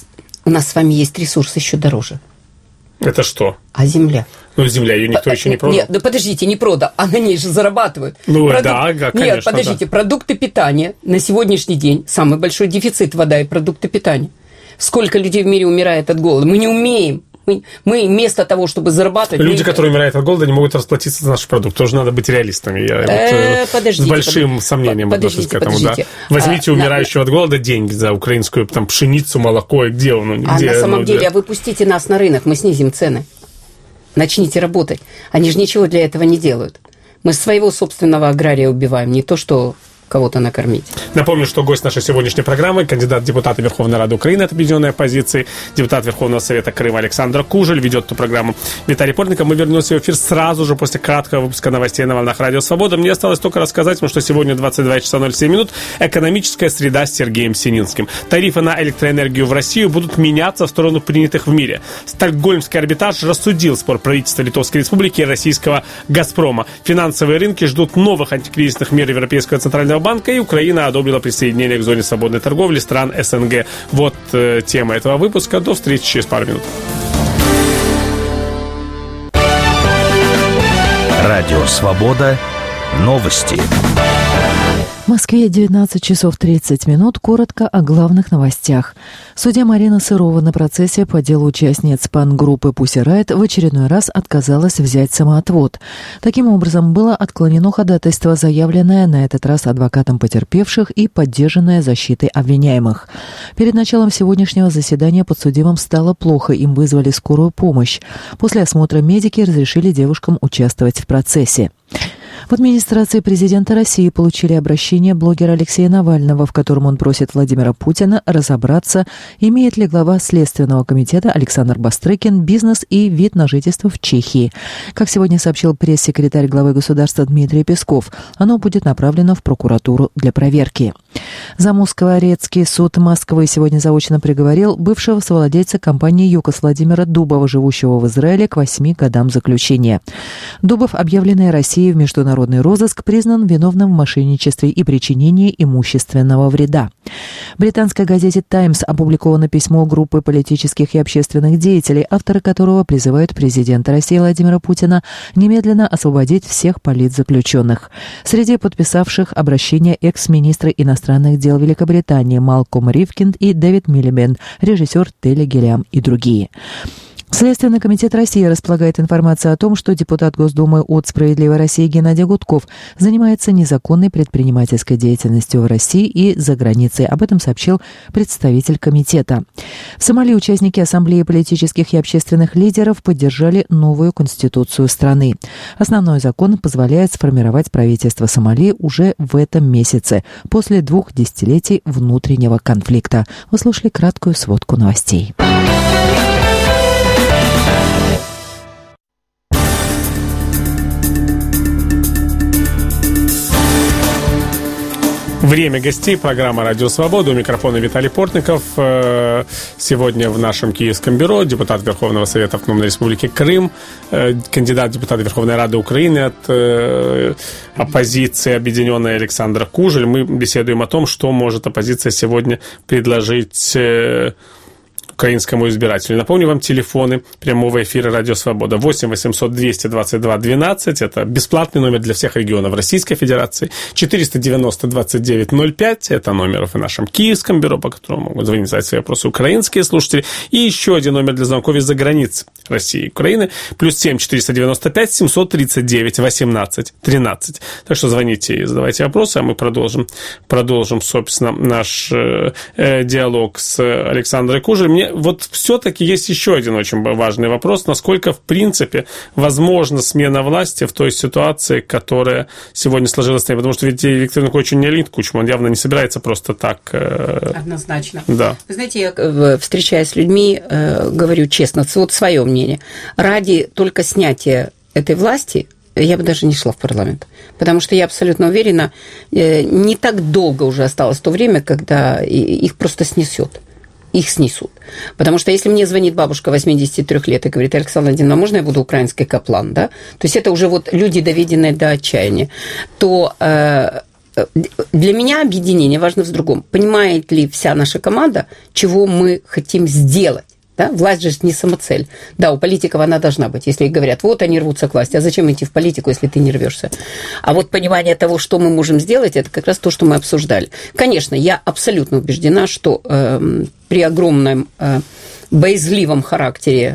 у нас с вами есть ресурс еще дороже. Это что? А земля? Ну, земля, ее никто еще не продал. Нет, да подождите, не продал, а на ней же зарабатывают. Ну, Продукт... да, да, конечно. Нет, подождите, да. продукты питания на сегодняшний день, самый большой дефицит вода и продукты питания. Сколько людей в мире умирает от голода? Мы не умеем. Мы, мы вместо того, чтобы зарабатывать... Люди, мы... которые умирают от голода, не могут расплатиться за наш продукт. Тоже надо быть реалистами. Я э, вот, с большим под... сомнением отношусь к этому. Да. Возьмите а, умирающего на... от голода деньги за украинскую там, пшеницу, молоко, и где он? А где, на самом ну, деле, да. а вы пустите нас на рынок, мы снизим цены. Начните работать. Они же ничего для этого не делают. Мы своего собственного агрария убиваем, не то, что кого-то накормить. Напомню, что гость нашей сегодняшней программы, кандидат в депутаты Верховной Рады Украины от объединенной оппозиции, депутат Верховного Совета Крыма Александр Кужель, ведет эту программу Виталий Портников. Мы вернемся в эфир сразу же после краткого выпуска новостей на волнах Радио Свобода. Мне осталось только рассказать вам, что сегодня двадцать два часа ноль семь минут экономическая среда с Сергеем Сининским. Тарифы на электроэнергию в Россию будут меняться в сторону принятых в мире. Стокгольмский арбитраж рассудил спор правительства Литовской Республики и российского «Газпрома». Финансовые рынки ждут новых антикризисных мер Европейского центрального банка, и Украина одобрила присоединение к зоне свободной торговли стран СНГ. Вот э, тема этого выпуска. До встречи через пару минут. Радио «Свобода». Новости. В Москве девятнадцать часов тридцать минут. Коротко о главных новостях. Судья Марина Сырова на процессе по делу участниц панк-группы «Пусси Райт» в очередной раз отказалась взять самоотвод. Таким образом, было отклонено ходатайство, заявленное на этот раз адвокатом потерпевших и поддержанное защитой обвиняемых. Перед началом сегодняшнего заседания подсудимым стало плохо, им вызвали скорую помощь. После осмотра медики разрешили девушкам участвовать в процессе. В администрации президента России получили обращение блогера Алексея Навального, в котором он просит Владимира Путина разобраться, имеет ли глава Следственного комитета Александр Бастрыкин бизнес и вид на жительство в Чехии. Как сегодня сообщил пресс-секретарь главы государства Дмитрий Песков, оно будет направлено в прокуратуру для проверки. Замоскворецкий суд Москвы сегодня заочно приговорил бывшего совладельца компании «ЮКОС» Владимира Дубова, живущего в Израиле, к восьми годам заключения. Дубов, объявленный Россией в международный розыск, признан виновным в мошенничестве и причинении имущественного вреда. В британской газете «Таймс» опубликовано письмо группы политических и общественных деятелей, авторы которого призывают президента России Владимира Путина немедленно освободить всех политзаключенных. Среди подписавших обращение экс-министры иностранных дел Великобритании Малком Ривкинд и Дэвид Миллибэнд, режиссер Телли Гиллиам и другие. Следственный комитет России располагает информацией о том, что депутат Госдумы от «Справедливой России» Геннадий Гудков занимается незаконной предпринимательской деятельностью в России и за границей. Об этом сообщил представитель комитета. В Сомали участники Ассамблеи политических и общественных лидеров поддержали новую конституцию страны. Основной закон позволяет сформировать правительство Сомали уже в этом месяце, после двух десятилетий внутреннего конфликта. Вы слушали краткую сводку новостей. Время гостей. Программа «Радио Свобода». У микрофона Виталий Портников. Сегодня в нашем Киевском бюро депутат Верховного Совета Автономной Республики Крым, кандидат в депутаты Верховной Рады Украины от оппозиции объединенной Александр Кужель. Мы беседуем о том, что может оппозиция сегодня предложить украинскому избирателю. Напомню вам телефоны прямого эфира «Радио Свобода». восемь восемьсот двести двадцать два двенадцать. Это бесплатный номер для всех регионов Российской Федерации. четыреста девяносто двадцать девять ноль пять. Это номер в нашем Киевском бюро, по которому могут звонить, задать свои вопросы украинские слушатели. И еще один номер для звонков из-за границ России и Украины. Плюс семь четыреста девяносто пять семьсот тридцать девять восемнадцать тринадцать. Так что звоните и задавайте вопросы, а мы продолжим, продолжим собственно, наш э, э, диалог с Александрой Кужель. Мне вот все-таки есть еще один очень важный вопрос. Насколько, в принципе, возможна смена власти в той ситуации, которая сегодня сложилась? Потому что ведь Виктор Янукович не Леонид Кучма, он явно не собирается просто так... Э... Однозначно. Да. Вы знаете, я, встречаясь с людьми, говорю честно, вот свое мнение. Ради только снятия этой власти я бы даже не шла в парламент. Потому что я абсолютно уверена, не так долго уже осталось то время, когда их просто снесет. Их снесут. Потому что если мне звонит бабушка восемьдесят три лет и говорит: Александра Владимировна, можно я буду украинский каплан, да? То есть это уже вот люди, доведенные до отчаяния. То э, для меня объединение важно в другом. Понимает ли вся наша команда, чего мы хотим сделать? Да? Власть же не самоцель. Да, у политиков она должна быть. Если говорят, вот они рвутся к власти, а зачем идти в политику, если ты не рвешься? А вот понимание того, что мы можем сделать, это как раз то, что мы обсуждали. Конечно, я абсолютно убеждена, что э, при огромном э, боязливом характере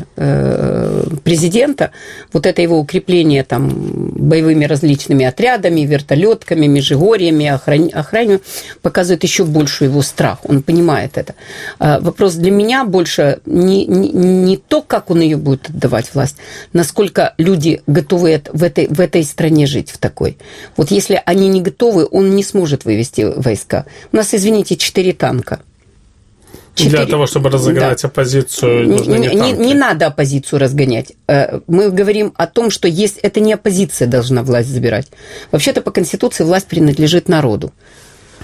э, президента, вот это его укрепление там боевыми различными отрядами, вертолетками, межигорьями, охран... охранью, показывает еще большую его страх. Он понимает это. Э, вопрос для меня больше не, не, не то, как он ее будет отдавать власть, насколько люди готовы в этой, в этой стране жить в такой. Вот если они не готовы, он не сможет вывести войска. У нас, извините, четыре танка. четыре. Для того, чтобы разогнать да. оппозицию, нужно не, не, не, не надо оппозицию разгонять. Мы говорим о том, что есть, это не оппозиция должна власть забирать. Вообще-то по Конституции власть принадлежит народу.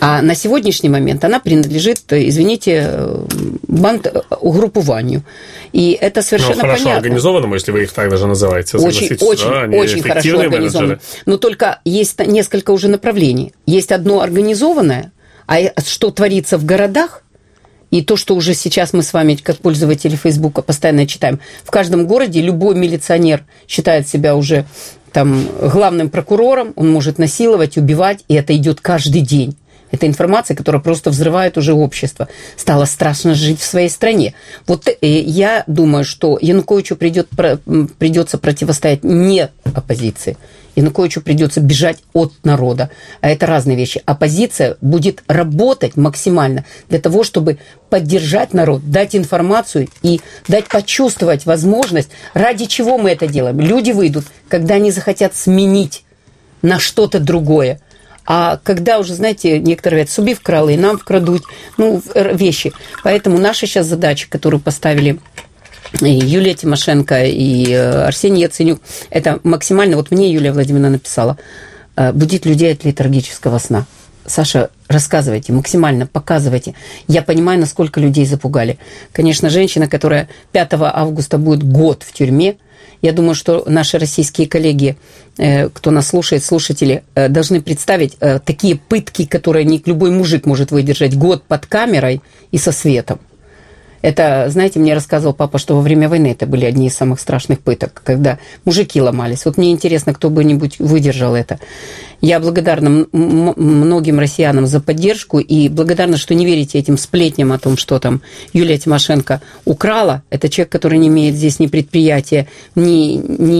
А на сегодняшний момент она принадлежит, извините, бандугруппованию. И это совершенно ну, хорошо понятно. организованному, если вы их так даже называете. Очень, очень, да, очень хорошо организовано. Но только есть несколько уже направлений. Есть одно организованное, а что творится в городах, и то, что уже сейчас мы с вами, как пользователи Фейсбука, постоянно читаем. В каждом городе любой милиционер считает себя уже там главным прокурором, он может насиловать, убивать, и это идет каждый день. Это информация, которая просто взрывает уже общество. Стало страшно жить в своей стране. Вот я думаю, что Януковичу придет, придется противостоять не оппозиции. Януковичу придется бежать от народа. А это разные вещи. Оппозиция будет работать максимально для того, чтобы поддержать народ, дать информацию и дать почувствовать возможность, ради чего мы это делаем. Люди выйдут, когда они захотят сменить на что-то другое. А когда уже, знаете, некоторые говорят, Суби вкрал, и нам вкрадут, ну, вещи. Поэтому наша сейчас задача, которую поставили и Юлия Тимошенко, и Арсений Яценюк, это максимально, вот мне Юлия Владимировна написала, будить людей от летаргического сна. Саша, рассказывайте, максимально показывайте. Я понимаю, насколько людей запугали. Конечно, женщина, которая пятого августа будет год в тюрьме, я думаю, что наши российские коллеги, кто нас слушает, слушатели, должны представить такие пытки, которые не любой мужик может выдержать. Год под камерой и со светом. Это, знаете, мне рассказывал папа, что во время войны это были одни из самых страшных пыток, когда мужики ломались. Вот мне интересно, кто бы-нибудь выдержал это. Я благодарна многим россиянам за поддержку и благодарна, что не верите этим сплетням о том, что там Юлия Тимошенко украла. Это человек, который не имеет здесь ни предприятия, ни,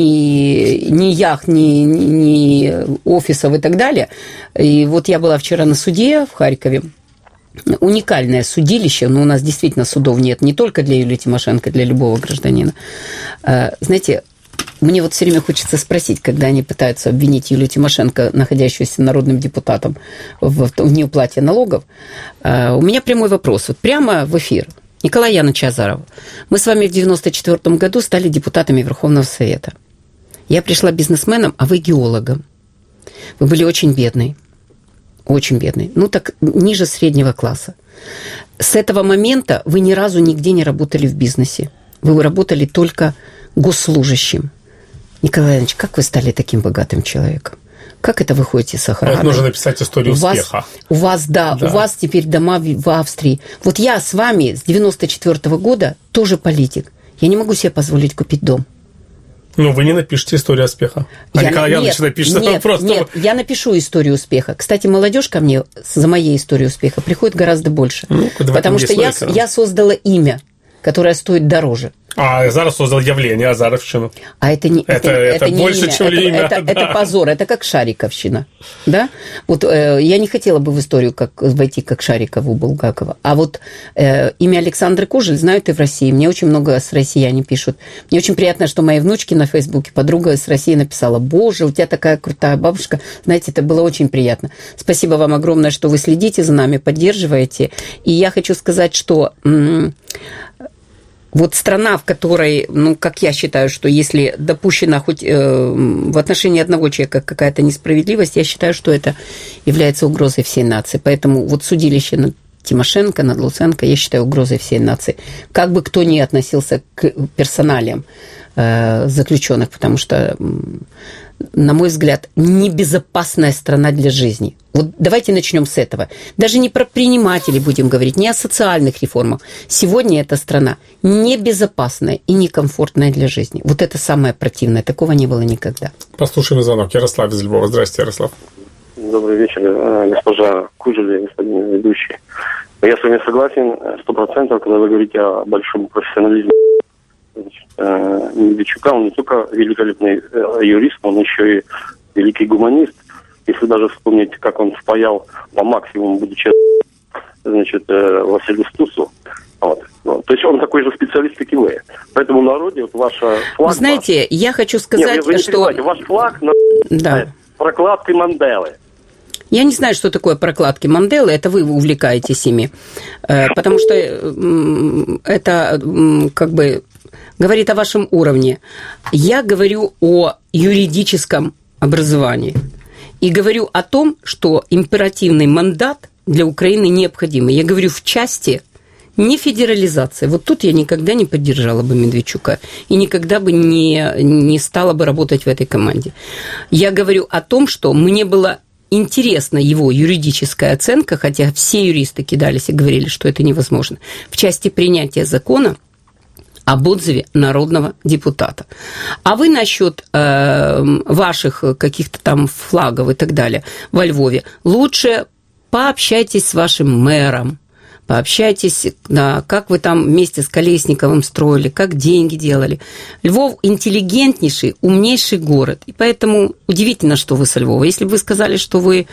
ни, ни яхт, ни, ни офисов и так далее. И вот я была вчера на суде в Харькове. Уникальное судилище, но у нас действительно судов нет, не только для Юлии Тимошенко, для любого гражданина. Знаете, мне вот все время хочется спросить, когда они пытаются обвинить Юлию Тимошенко, находящуюся народным депутатом, в, в неуплате налогов, у меня прямой вопрос, вот прямо в эфир. Николай Янович Азаров, мы с вами в девяносто четвёртом году стали депутатами Верховного Совета. Я пришла бизнесменом, а вы геологом. Вы были очень бедный. Очень бедный. Ну, так ниже среднего класса. С этого момента вы ни разу нигде не работали в бизнесе. Вы работали только госслужащим. Николай Иванович, как вы стали таким богатым человеком? Как это вы ходите с охраной? Вот нужно написать историю у вас, успеха. У вас, да, да, у вас теперь дома в, в Австрии. Вот я с вами с девяносто четвёртого года тоже политик. Я не могу себе позволить купить дом. Ну, вы не напишите историю успеха. А я, Николай Янович напишет. Нет, просто... нет, я напишу историю успеха. Кстати, молодежь ко мне за моей историей успеха приходит гораздо больше. Ну, потому что я, я создала имя, которое стоит дороже. А Азаров создал явление, Азаровщину. А это не, это, это, это, это не больше, имя. чем это, имя. Это, да. это позор, это как Шариковщина. Да? Вот э, я не хотела бы в историю как, войти как Шариков у Булгакова. А вот э, имя Александры Кужель знают и в России. Мне очень много с россияне пишут. Мне очень приятно, что моей внучке на Фейсбуке подруга с России написала: «Боже, у тебя такая крутая бабушка». Знаете, это было очень приятно. Спасибо вам огромное, что вы следите за нами, поддерживаете. И я хочу сказать, что... М- Вот страна, в которой, ну, как я считаю, что если допущена хоть э, в отношении одного человека какая-то несправедливость, я считаю, что это является угрозой всей нации. Поэтому вот судилище над Тимошенко, над Луценко, я считаю, угрозой всей нации. Как бы кто ни относился к персоналиям э, заключенных, потому что, на мой взгляд, небезопасная страна для жизни. Вот давайте начнем с этого. Даже не про предпринимателей будем говорить, не о социальных реформах. Сегодня эта страна небезопасная и некомфортная для жизни. Вот это самое противное. Такого не было никогда. Послушаем звонок. Ярослав из Львова. Здравствуйте, Ярослав. Добрый вечер, госпожа Кужель, господин ведущий. Я с вами согласен сто процентов, когда вы говорите о большом профессионализме Медведчука. Он не только великолепный юрист, он еще и великий гуманист. Если даже вспомнить, как он спаял по максимуму, будучи, значит, Василию Стусу. Вот. Ну, то есть он такой же специалист, как и вы. Поэтому в народе вот ваша флаг... Знаете, ваш... я хочу сказать, Нет, вы не что... Ваш флаг на да. прокладкой Манделы. Я не знаю, что такое прокладки Манделы, это вы увлекаетесь ими. Потому что это как бы говорит о вашем уровне. Я говорю о юридическом образовании. И говорю о том, что императивный мандат для Украины необходимы. Я говорю в части не федерализации. Вот тут я никогда не поддержала бы Медведчука и никогда бы не, не стала бы работать в этой команде. Я говорю о том, что мне было интересна его юридическая оценка, хотя все юристы кидались и говорили, что это невозможно, в части принятия закона об отзыве народного депутата. А вы насчет э, ваших каких-то там флагов и так далее во Львове лучше пообщайтесь с вашим мэром, пообщайтесь, да, как вы там вместе с Колесниковым строили, как деньги делали. Львов интеллигентнейший, умнейший город. И поэтому удивительно, что вы со Львова. Если бы вы сказали, что вы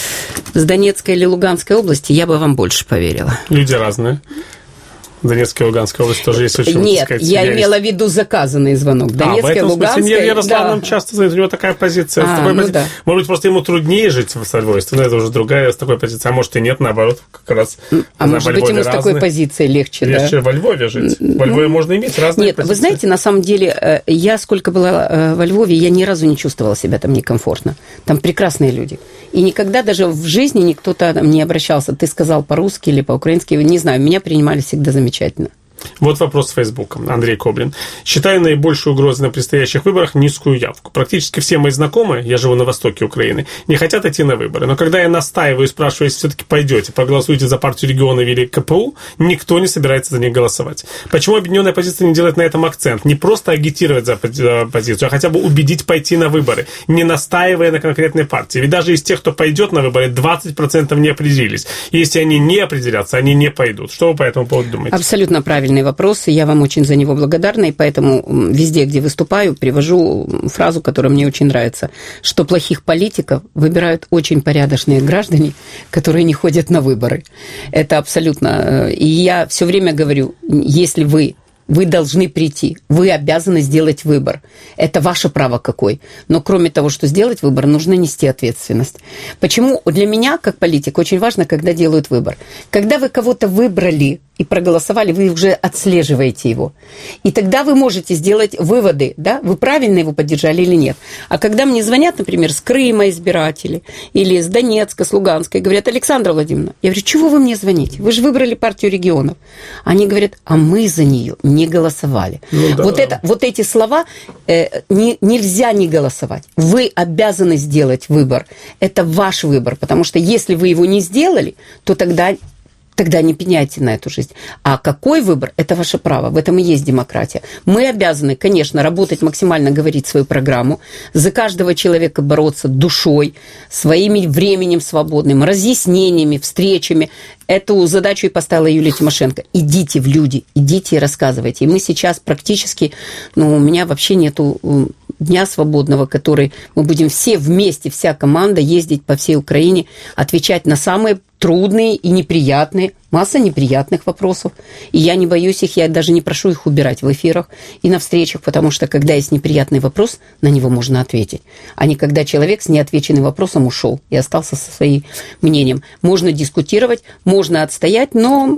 с Донецкой или Луганской области, я бы вам больше поверила. Люди разные. Донецкая и Луганская область тоже есть очень... Нет, сказать, я есть... имела в виду заказанный звонок. Донецкая, а, в этом Луганская... смысле Ярослав да. нам часто знает, у него такая позиция. А, такой ну пози... да. Может быть, просто ему труднее жить в Львове, но это уже другая с такой позицией. А может и нет, наоборот, как раз... А может быть, ему с такой позицией легче, да? Легче во Львове жить. Во Львове можно иметь разные Нет, позиции. вы знаете, на самом деле, я сколько была во Львове, я ни разу не чувствовала себя там некомфортно. Там прекрасные люди. И никогда даже в жизни никто там не обращался. Ты сказал по-русски или по-украински, не знаю, меня принимали всегда замечательно. Вот вопрос с Фейсбука. Андрей Коблин. Считаю наибольшей угрозой на предстоящих выборах низкую явку. Практически все мои знакомые, я живу на востоке Украины, не хотят идти на выборы. Но когда я настаиваю и спрашиваю, если все-таки пойдете, проголосуете за партию регионов или КПУ, никто не собирается за них голосовать. Почему объединенная оппозиция не делает на этом акцент? Не просто агитировать за оппозицию, а хотя бы убедить пойти на выборы, не настаивая на конкретной партии. Ведь даже из тех, кто пойдет на выборы, двадцать процентов не определились. Если они не определятся, они не пойдут. Что вы по этому поводу думаете? Абсолютно правильно. Вопрос, и я вам очень за него благодарна, и поэтому везде, где выступаю, привожу фразу, которая мне очень нравится, что плохих политиков выбирают очень порядочные граждане, которые не ходят на выборы. Это абсолютно... И я все время говорю, если вы Вы должны прийти, вы обязаны сделать выбор. Это ваше право какой. Но кроме того, что сделать выбор, нужно нести ответственность. Почему для меня, как политика, очень важно, когда делают выбор. Когда вы кого-то выбрали и проголосовали, вы уже отслеживаете его. И тогда вы можете сделать выводы, да, вы правильно его поддержали или нет. А когда мне звонят, например, с Крыма избиратели, или с Донецка, с Луганска, и говорят: Александра Владимировна, я говорю, чего вы мне звоните? Вы же выбрали партию регионов. Они говорят, а мы за нее не голосовали. Ну, да. вот, это, вот эти слова, э, не, нельзя не голосовать. Вы обязаны сделать выбор. Это ваш выбор, потому что если вы его не сделали, то тогда... тогда не пеняйте на эту жизнь. А какой выбор? Это ваше право. В этом и есть демократия. Мы обязаны, конечно, работать максимально, говорить свою программу, за каждого человека бороться душой, своим временем свободным, разъяснениями, встречами. Эту задачу и поставила Юлия Тимошенко. Идите в люди, идите и рассказывайте. И мы сейчас практически, ну, у меня вообще нету дня свободного, который мы будем все вместе, вся команда ездить по всей Украине, отвечать на самые трудные и неприятные, масса неприятных вопросов. И я не боюсь их, я даже не прошу их убирать в эфирах и на встречах, потому что, когда есть неприятный вопрос, на него можно ответить. А не когда человек с неотвеченным вопросом ушел и остался со своим мнением. Можно дискутировать, можно отстоять, но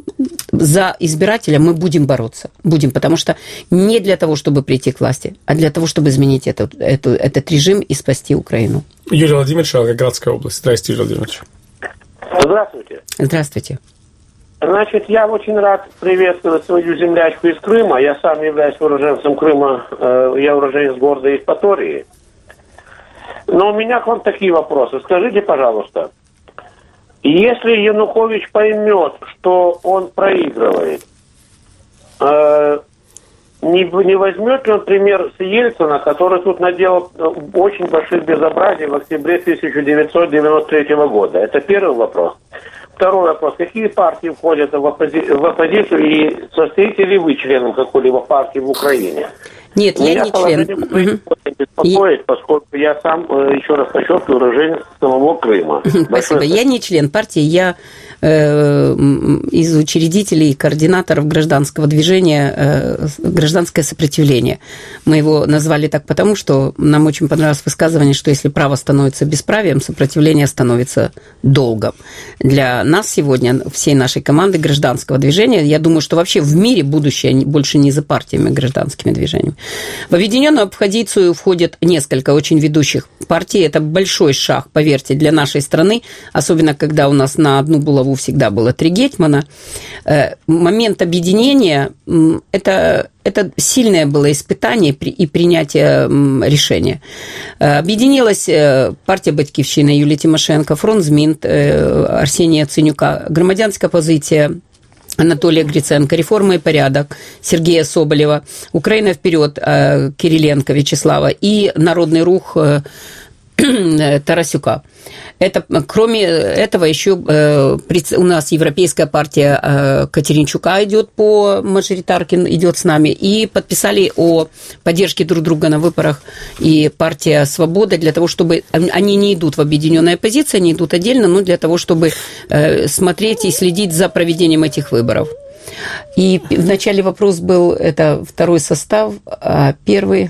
за избирателя мы будем бороться. Будем, потому что не для того, чтобы прийти к власти, а для того, чтобы изменить этот, этот, этот режим и спасти Украину. Юрий Владимирович, Волгоградская область. Здравствуйте, Юрий Владимирович. Здравствуйте. Здравствуйте. Значит, я очень рад приветствовать свою землячку из Крыма. Я сам являюсь уроженцем Крыма. Я уроженец города Евпатории. Но у меня к вам такие вопросы. Скажите, пожалуйста, если Янукович поймет, что он проигрывает, не, не возьмет ли он пример с Ельцина, который тут наделал очень больших безобразий в октябре тысяча девятьсот девяносто третьего года? Это первый вопрос. Второй вопрос. Какие партии входят в, оппози... в оппозицию и состоите ли вы членом какой-либо партии в Украине? Нет, Меня я не член. Меня беспокоит, и... поскольку я сам, еще раз подчеркиваю, уроженец самого Крыма. Спасибо. Большое... Я не член партии, я э, из учредителей и координаторов гражданского движения э, «Гражданское сопротивление». Мы его назвали так потому, что нам очень понравилось высказывание, что если право становится бесправием, сопротивление становится долгом. Для нас сегодня, всей нашей команды гражданского движения, я думаю, что вообще в мире будущее больше не за партиями, гражданскими движениями. В объединенную оппозицию входит несколько очень ведущих партий. Это большой шаг, поверьте, для нашей страны, особенно когда у нас на одну булаву всегда было три гетмана. Момент объединения – это, это сильное было испытание и принятие решения. Объединилась партия «Батьківщина» Юлии Тимошенко, фронт ЗМІН Арсения Яценюка, громадянская оппозиция Анатолия Гриценко, «Реформа и порядок» Сергея Соболева, «Украина вперед» Кириленко Вячеслава и «Народный рух» Тарасюка. Это, кроме этого, еще у нас Европейская партия Катеринчука идет по мажоритарке, идет с нами, и подписали о поддержке друг друга на выборах и партия «Свобода» для того, чтобы... Они не идут в объединенной оппозиции, они идут отдельно, но для того, чтобы смотреть и следить за проведением этих выборов. И вначале вопрос был, это второй состав, а первый...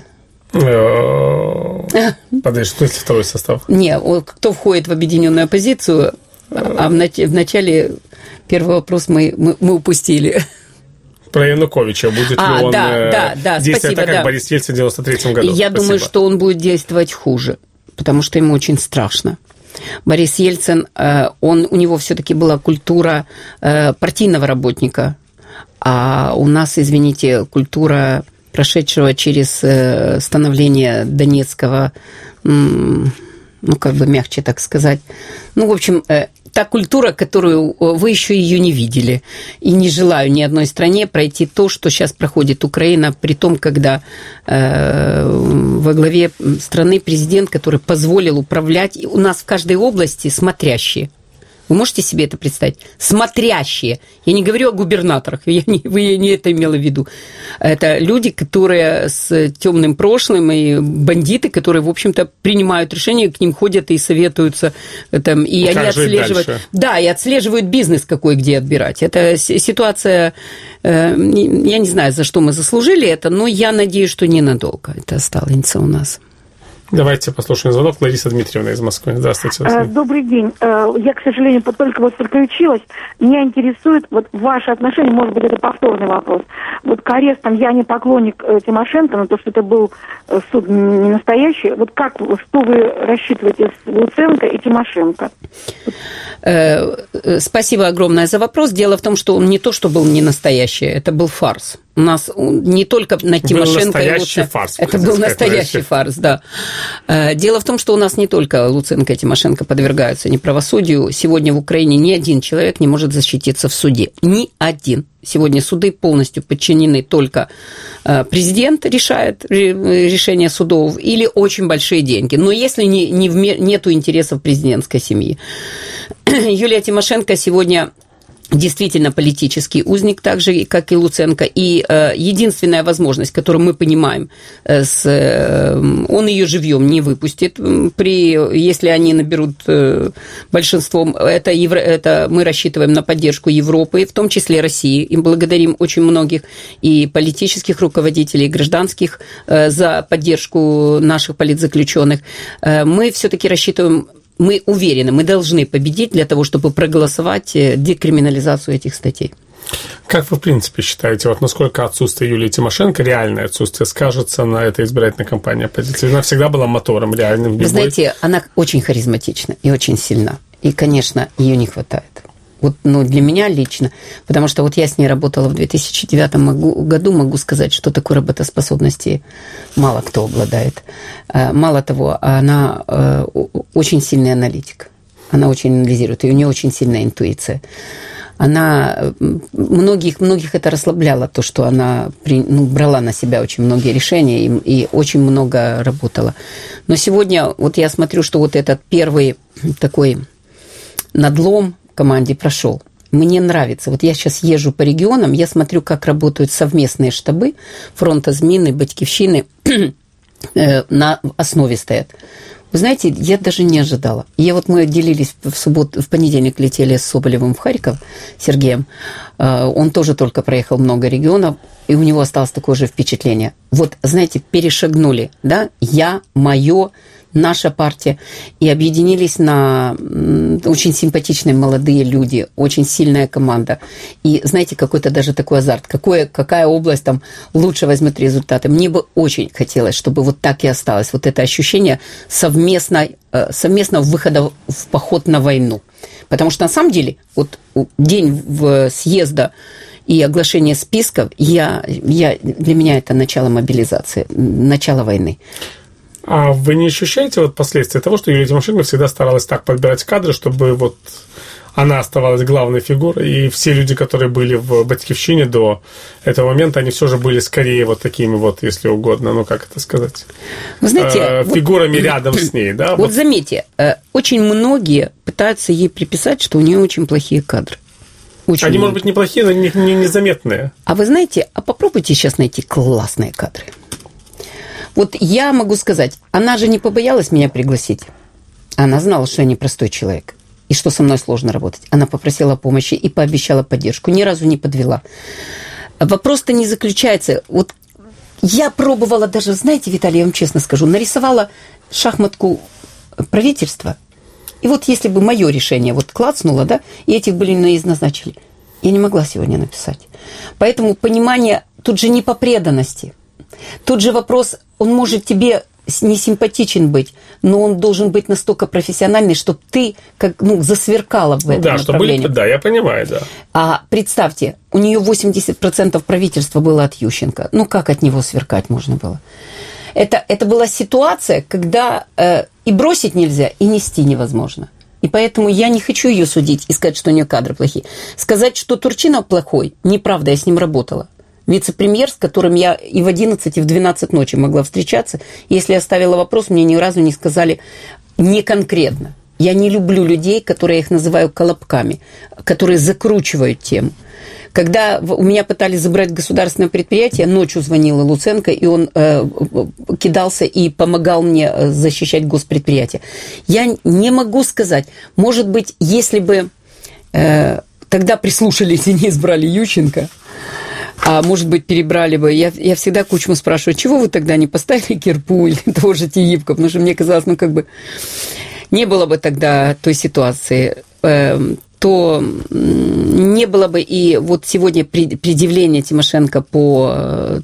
Подожди, что это второй состав? Не, кто входит в объединенную оппозицию, а в начале первый вопрос мы, мы, мы упустили. Про Януковича. Будет а, ли он да, да, да, действовать спасибо, так, как да. Борис Ельцин в девяносто третьем году? Я Спасибо. думаю, что он будет действовать хуже, потому что ему очень страшно. Борис Ельцин, он, у него все-таки была культура партийного работника, а у нас, извините, культура... прошедшего через становление Донецкого, ну, как бы мягче так сказать. Ну, в общем, та культура, которую вы еще ее не видели. И не желаю ни одной стране пройти то, что сейчас проходит Украина, при том, когда э, во главе страны президент, который позволил управлять, у нас в каждой области смотрящие. Вы можете себе это представить? Смотрящие. Я не говорю о губернаторах, я не, я не это имела в виду. Это люди, которые с темным прошлым, и бандиты, которые, в общем-то, принимают решения, к ним ходят и советуются. Там, и как они отслеживают... Дальше? Да, и отслеживают бизнес, какой где отбирать. Это ситуация... Я не знаю, за что мы заслужили это, но я надеюсь, что ненадолго это останется у нас. Давайте послушаем звонок. Лариса Дмитриевна из Москвы. Здравствуйте. Добрый день. Я, к сожалению, только вот подключилась. Меня интересует вот ваше отношение, может быть, это повторный вопрос. Вот к арестам я не поклонник Тимошенко, но то, что это был суд не настоящий. Вот как, что вы рассчитываете с Луценко и Тимошенко? Спасибо огромное за вопрос. Дело в том, что он не то, что был не настоящий, это был фарс. У нас не только на Тимошенко и Луценко. Фарс, это был настоящий фарс, да. Дело в том, что у нас не только Луценко и Тимошенко подвергаются неправосудию. Сегодня в Украине ни один человек не может защититься в суде. Ни один. Сегодня суды полностью подчинены только президент решает решение судов или очень большие деньги. Но если не, не в, нету интересов президентской семьи. Юлия Тимошенко сегодня... действительно политический узник, так же, как и Луценко. И э, единственная возможность, которую мы понимаем, э, с, э, он ее живьем не выпустит, при, если они наберут э, большинством. Это, евро, это мы рассчитываем на поддержку Европы, в том числе России. И благодарим очень многих и политических руководителей, и гражданских э, за поддержку наших политзаключенных. Э, мы все-таки рассчитываем... Мы уверены, мы должны победить для того, чтобы проголосовать декриминализацию этих статей. Как вы, в принципе, считаете, вот насколько отсутствие Юлии Тимошенко, реальное отсутствие, скажется на этой избирательной кампании оппозиции? Она всегда была мотором реальным. Вы знаете, она очень харизматична и очень сильна. И, конечно, ее не хватает. Вот, ну, для меня лично, потому что вот я с ней работала в две тысячи девятом году, могу сказать, что такой работоспособности мало кто обладает. Мало того, она очень сильный аналитик. Она очень анализирует, и у нее очень сильная интуиция. Она, многих, многих это расслабляло, то, что она при, ну, брала на себя очень многие решения и, и очень много работала. Но сегодня вот я смотрю, что вот этот первый такой надлом в команде прошел. Мне нравится. Вот я сейчас езжу по регионам, я смотрю, как работают совместные штабы фронта ЗМІН, Батьківщины на основе стоят. Вы знаете, я даже не ожидала. Я вот мы делились в субботу, в понедельник летели с Соболевым в Харьков, Сергеем. Он тоже только проехал много регионов, и у него осталось такое же впечатление. Вот, знаете, перешагнули, да, я, мое, наша партия, и объединились на очень симпатичные молодые люди, очень сильная команда. И знаете, какой-то даже такой азарт, какое, какая область там лучше возьмет результаты. Мне бы очень хотелось, чтобы вот так и осталось, вот это ощущение совместной, совместного выхода в поход на войну. Потому что на самом деле вот день в съезда и оглашение списков, я, я, для меня это начало мобилизации, начало войны. А вы не ощущаете вот последствия того, что Юлия Тимошенко всегда старалась так подбирать кадры, чтобы вот она оставалась главной фигурой, и все люди, которые были в «Батькивщине» до этого момента, они все же были скорее вот такими вот, если угодно, ну как это сказать, вы знаете, фигурами вот, рядом с ней, да? Вот, вот заметьте, очень многие пытаются ей приписать, что у нее очень плохие кадры. Очень они, многие. может быть, неплохие, но не, не, незаметные. А вы знаете, а попробуйте сейчас найти классные кадры. Вот я могу сказать, она же не побоялась меня пригласить. Она знала, что я непростой человек, и что со мной сложно работать. Она попросила помощи и пообещала поддержку. Ни разу не подвела. Вопрос-то не заключается... Вот я пробовала даже, знаете, Виталий, я вам честно скажу, нарисовала шахматку правительства. И вот если бы мое решение вот клацнуло, да, и этих бы назначили, я не могла сегодня написать. Поэтому понимание тут же не по преданности. Тут же вопрос, он может тебе не симпатичен быть, но он должен быть настолько профессиональный, чтобы ты как, ну, засверкала в этом да, направлении. Чтобы, да, я понимаю, да. А представьте, у нее восемьдесят процентов правительства было от Ющенко. Ну, как от него сверкать можно было? Это, это была ситуация, когда э, и бросить нельзя, и нести невозможно. И поэтому я не хочу ее судить и сказать, что у нее кадры плохие. Сказать, что Турчинов плохой, неправда, я с ним работала. Вице-премьер, с которым я и в одиннадцать, и в двенадцать ночи могла встречаться. Если я ставила вопрос, мне ни разу не сказали не конкретно. Я не люблю людей, которые, я их называю колобками, которые закручивают тему. Когда у меня пытались забрать государственное предприятие, ночью звонила Луценко, и он э, кидался и помогал мне защищать госпредприятие. Я не могу сказать, может быть, если бы э, тогда прислушались и не избрали Ющенко, а может быть, перебрали бы. Я, я всегда Кучму спрашиваю, чего вы тогда не поставили Кирпу или того же Тиипко? Потому что мне казалось, ну, как бы не было бы тогда той ситуации, э, то не было бы и вот сегодня предъявление Тимошенко по э,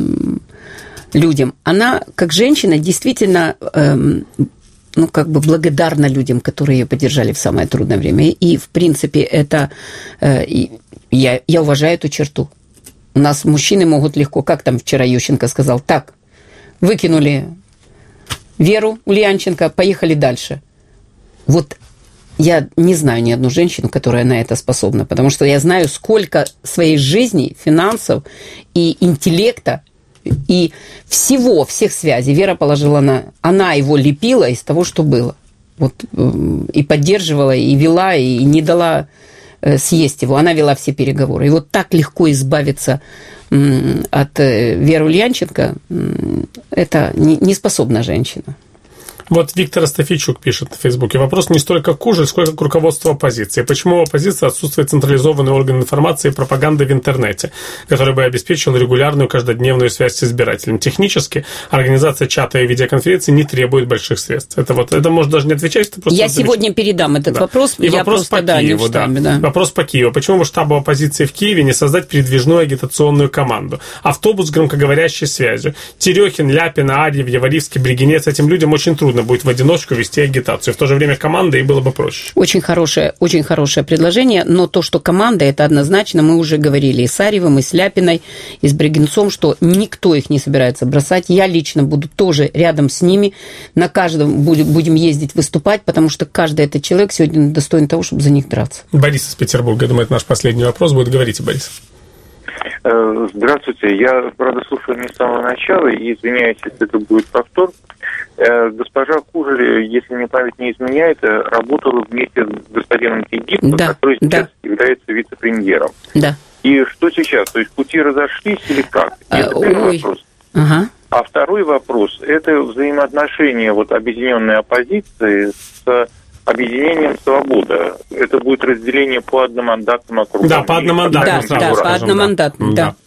людям. Она, как женщина, действительно... Э, ну, как бы благодарна людям, которые ее поддержали в самое трудное время. И, в принципе, это... Э, я, я уважаю эту черту. У нас мужчины могут легко, как там вчера Ющенко сказал, так, выкинули Веру Ульянченко, поехали дальше. Вот я не знаю ни одну женщину, которая на это способна, потому что я знаю, сколько своей жизни, финансов и интеллекта, и всего, всех связей Вера положила на... Она его лепила из того, что было. Вот, и поддерживала, и вела, и не дала... съесть его. Она вела все переговоры. И вот так легко избавиться от Веры Ульянченко, это не способна женщина. Вот Виктор Астафийчук пишет в Фейсбуке. Вопрос не столько к Кужель, сколько к руководству оппозиции. Почему у оппозиции отсутствует централизованный орган информации и пропаганды в интернете, который бы обеспечил регулярную каждодневную связь с избирателем? Технически организация чата и видеоконференции не требует больших средств. Это вот, это может даже не отвечать. Это просто я сегодня передам этот да. вопрос. И я вопрос просто, по да, Киеву. Да. Да. Вопрос по Киеву. Почему штабу оппозиции в Киеве не создать передвижную агитационную команду? Автобус с громкоговорящей связью. Терехин, Ляпин, Арьев, Яворивский, Бригинец. Этим людям очень трудно будет в одиночку вести агитацию. В то же время команда, и было бы проще. Очень хорошее, очень хорошее предложение, но то, что команда, это однозначно, мы уже говорили и с Арьевым, и с Ляпиной, и с Бригинцом, что никто их не собирается бросать. Я лично буду тоже рядом с ними, на каждом будем ездить выступать, потому что каждый этот человек сегодня достоин того, чтобы за них драться. Борис из Петербурга, я думаю, это наш последний вопрос будет. Говорите, Борис. Здравствуйте. Я, правда, слушаю не с самого начала и извиняюсь, если это будет повтор. Госпожа Кужель, если мне память не изменяет, работала вместе с господином Тигипко, да, который сейчас да. является вице-премьером. Да. И что сейчас? То есть пути разошлись или как? Это а, первый ой. вопрос. Ага. А второй вопрос – это взаимоотношения вот, объединенной оппозиции с объединением «Свобода». Это будет разделение по одномандатным округам. Да, по одномандатным. Да, да, по одномандатным, да. да.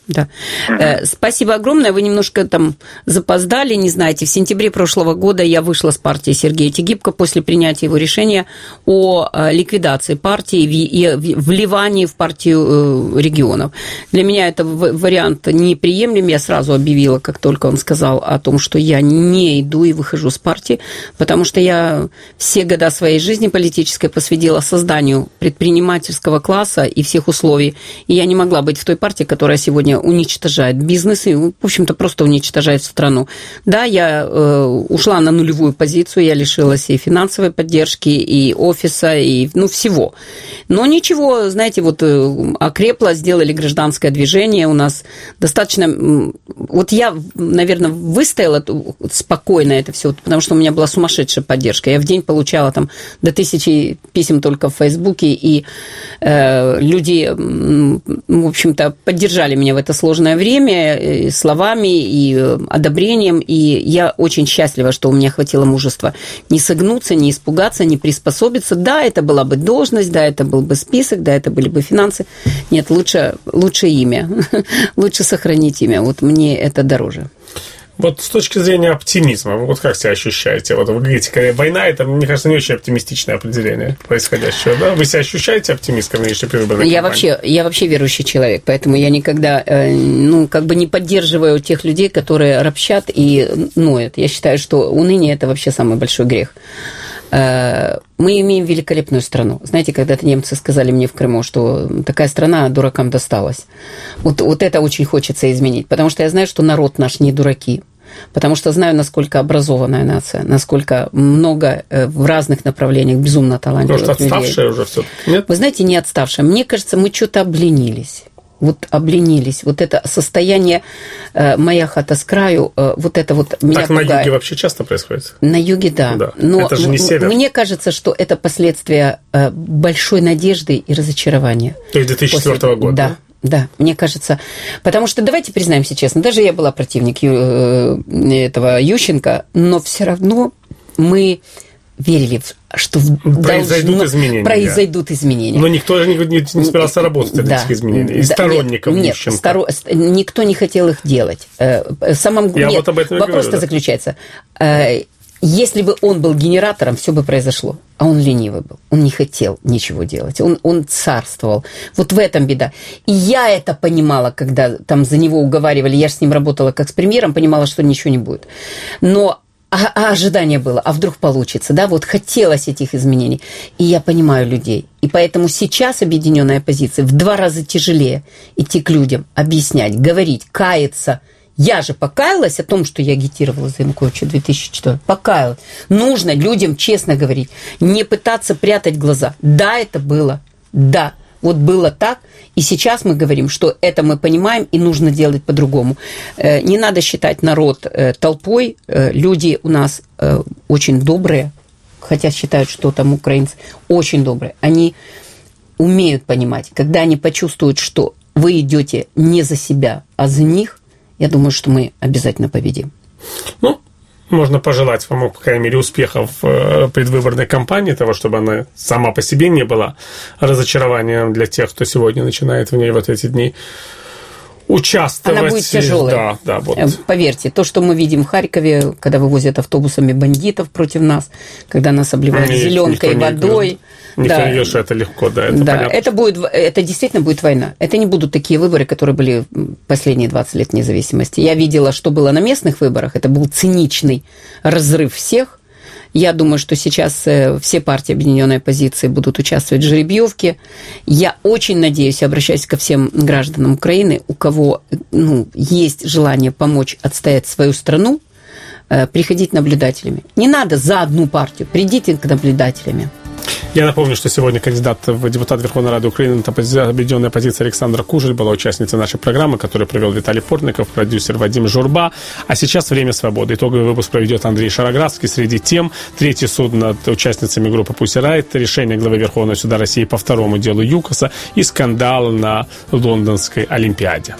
Да. Uh-huh. Спасибо огромное. Вы немножко там запоздали, не знаете. В сентябре прошлого года я вышла с партии Сергея Тегибко после принятия его решения о ликвидации партии и вливании в партию регионов. Для меня это вариант неприемлем. Я сразу объявила, как только он сказал о том, что я не иду и выхожу с партии, потому что я все года своей жизни политической посвятила созданию предпринимательского класса и всех условий. И я не могла быть в той партии, которая сегодня уничтожает бизнес и, в общем-то, просто уничтожает страну. Да, я э, ушла на нулевую позицию, я лишилась и финансовой поддержки, и офиса, и, ну, всего. Но ничего, знаете, вот э, окрепло, сделали гражданское движение, у нас достаточно... Вот я, наверное, выстояла спокойно это все, потому что у меня была сумасшедшая поддержка. Я в день получала там до тысячи писем только в Фейсбуке, и э, люди, в общем-то, поддержали меня в это сложное время и словами, и одобрением, и я очень счастлива, что у меня хватило мужества не согнуться, не испугаться, не приспособиться. Да, это была бы должность, да, это был бы список, да, это были бы финансы. Нет, лучше, лучше имя, лучше сохранить имя. Вот мне это дороже. Вот с точки зрения оптимизма, вы вот как себя ощущаете? Вот вы говорите, когда война, это, мне кажется, не очень оптимистичное определение происходящего, да? Вы себя ощущаете оптимисткой в нынешней предвыборной кампании? Я вообще, я вообще верующий человек, поэтому я никогда, ну, как бы не поддерживаю тех людей, которые ропщат и ноют. Я считаю, что уныние – это вообще самый большой грех. Мы имеем великолепную страну. Знаете, когда-то немцы сказали мне в Крыму, что такая страна дуракам досталась. Вот, вот это очень хочется изменить, потому что я знаю, что народ наш не дураки. Потому что знаю, насколько образованная нация, насколько много в разных направлениях безумно талантливых людей. Может, отставшая уже все-таки, нет? Вы знаете, не отставшая. Мне кажется, мы что-то обленились. Вот обленились. Вот это состояние э, «моя хата с краю», э, вот это вот меня так пугает. На юге вообще часто происходит? На юге, да. да. Но это же не север. Мне кажется, что это последствия э, большой надежды и разочарования. То есть две тысячи четвёртого После... года? Да. Да, мне кажется, потому что, давайте признаемся честно, даже я была противник э, этого Ющенко, но все равно мы верили, что произойдут должно, изменения. Произойдут да. изменения. Но никто же не, не, не собирался работать над да. этих изменений. Из да. сторонников нет, Ющенко. Нет, сторо... никто не хотел их делать. В самом... Я нет, вот об этом и вопрос-то говорю, да. заключается... Если бы он был генератором, все бы произошло. А он ленивый был. Он не хотел ничего делать. Он, он царствовал. Вот в этом беда. И я это понимала, когда там за него уговаривали. Я же с ним работала как с премьером, понимала, что ничего не будет. Но а, а ожидание было, а вдруг получится, да? Вот хотелось этих изменений. И я понимаю людей. И поэтому сейчас объединенная оппозиция в два раза тяжелее идти к людям, объяснять, говорить, каяться. Я же покаялась о том, что я агитировала за Януковича в две тысячи четвёртом. Покаялась. Нужно людям честно говорить, не пытаться прятать глаза. Да, это было. Да, вот было так. И сейчас мы говорим, что это мы понимаем и нужно делать по-другому. Не надо считать народ толпой. Люди у нас очень добрые, хотя считают, что там украинцы очень добрые. Они умеют понимать, когда они почувствуют, что вы идете не за себя, а за них, я думаю, что мы обязательно победим. Ну, можно пожелать вам, по крайней мере, успехов в предвыборной кампании, того, чтобы она сама по себе не была разочарованием для тех, кто сегодня начинает в ней вот эти дни участвовать. Она будет тяжелой. Да, да, вот. Поверьте, то, что мы видим в Харькове, когда вывозят автобусами бандитов против нас, когда нас обливают зеленкой, водой. Никто да. не видел, что это легко, да, это да, понятно. Это, будет, это действительно будет война. Это не будут такие выборы, которые были последние двадцать лет независимости. Я видела, что было на местных выборах. Это был циничный разрыв всех. Я думаю, что сейчас все партии объединенной оппозиции будут участвовать в жеребьевке. Я очень надеюсь, обращаюсь ко всем гражданам Украины, у кого ну, есть желание помочь отстоять свою страну, приходить наблюдателями. Не надо за одну партию, придите к наблюдателями. Я напомню, что сегодня кандидат в депутат Верховной Рады Украины от объединенной оппозиции Александра Кужель была участницей нашей программы, которую провел Виталий Портников, продюсер Вадим Журба. А сейчас «Время свободы». Итоговый выпуск проведет Андрей Шароградский. Среди тем третий суд над участницами группы Pussy Riot, решение главы Верховного суда России по второму делу ЮКОСа и скандал на Лондонской Олимпиаде.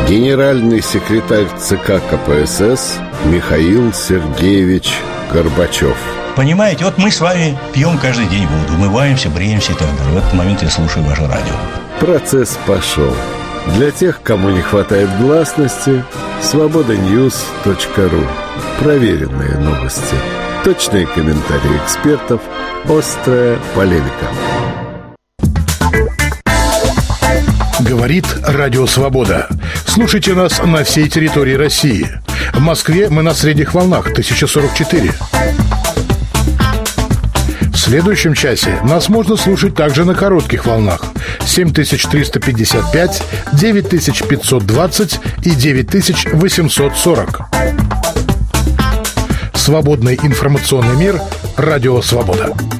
Генеральный секретарь ЦК КПСС Михаил Сергеевич Горбачев. Понимаете, вот мы с вами пьем каждый день воду, умываемся, бреемся и так далее. В этот момент я слушаю ваше радио. Процесс пошел. Для тех, кому не хватает гласности, свобода ньюс точка ру. Проверенные новости. Точные комментарии экспертов. Острая полемика. Говорит Радио Свобода. Слушайте нас на всей территории России. В Москве мы на средних волнах тысяча сорок четыре. В следующем часе нас можно слушать также на коротких волнах семь тысяч триста пятьдесят пять, девять тысяч пятьсот двадцать и девять тысяч восемьсот сорок. Свободный информационный мир. Радио Свобода.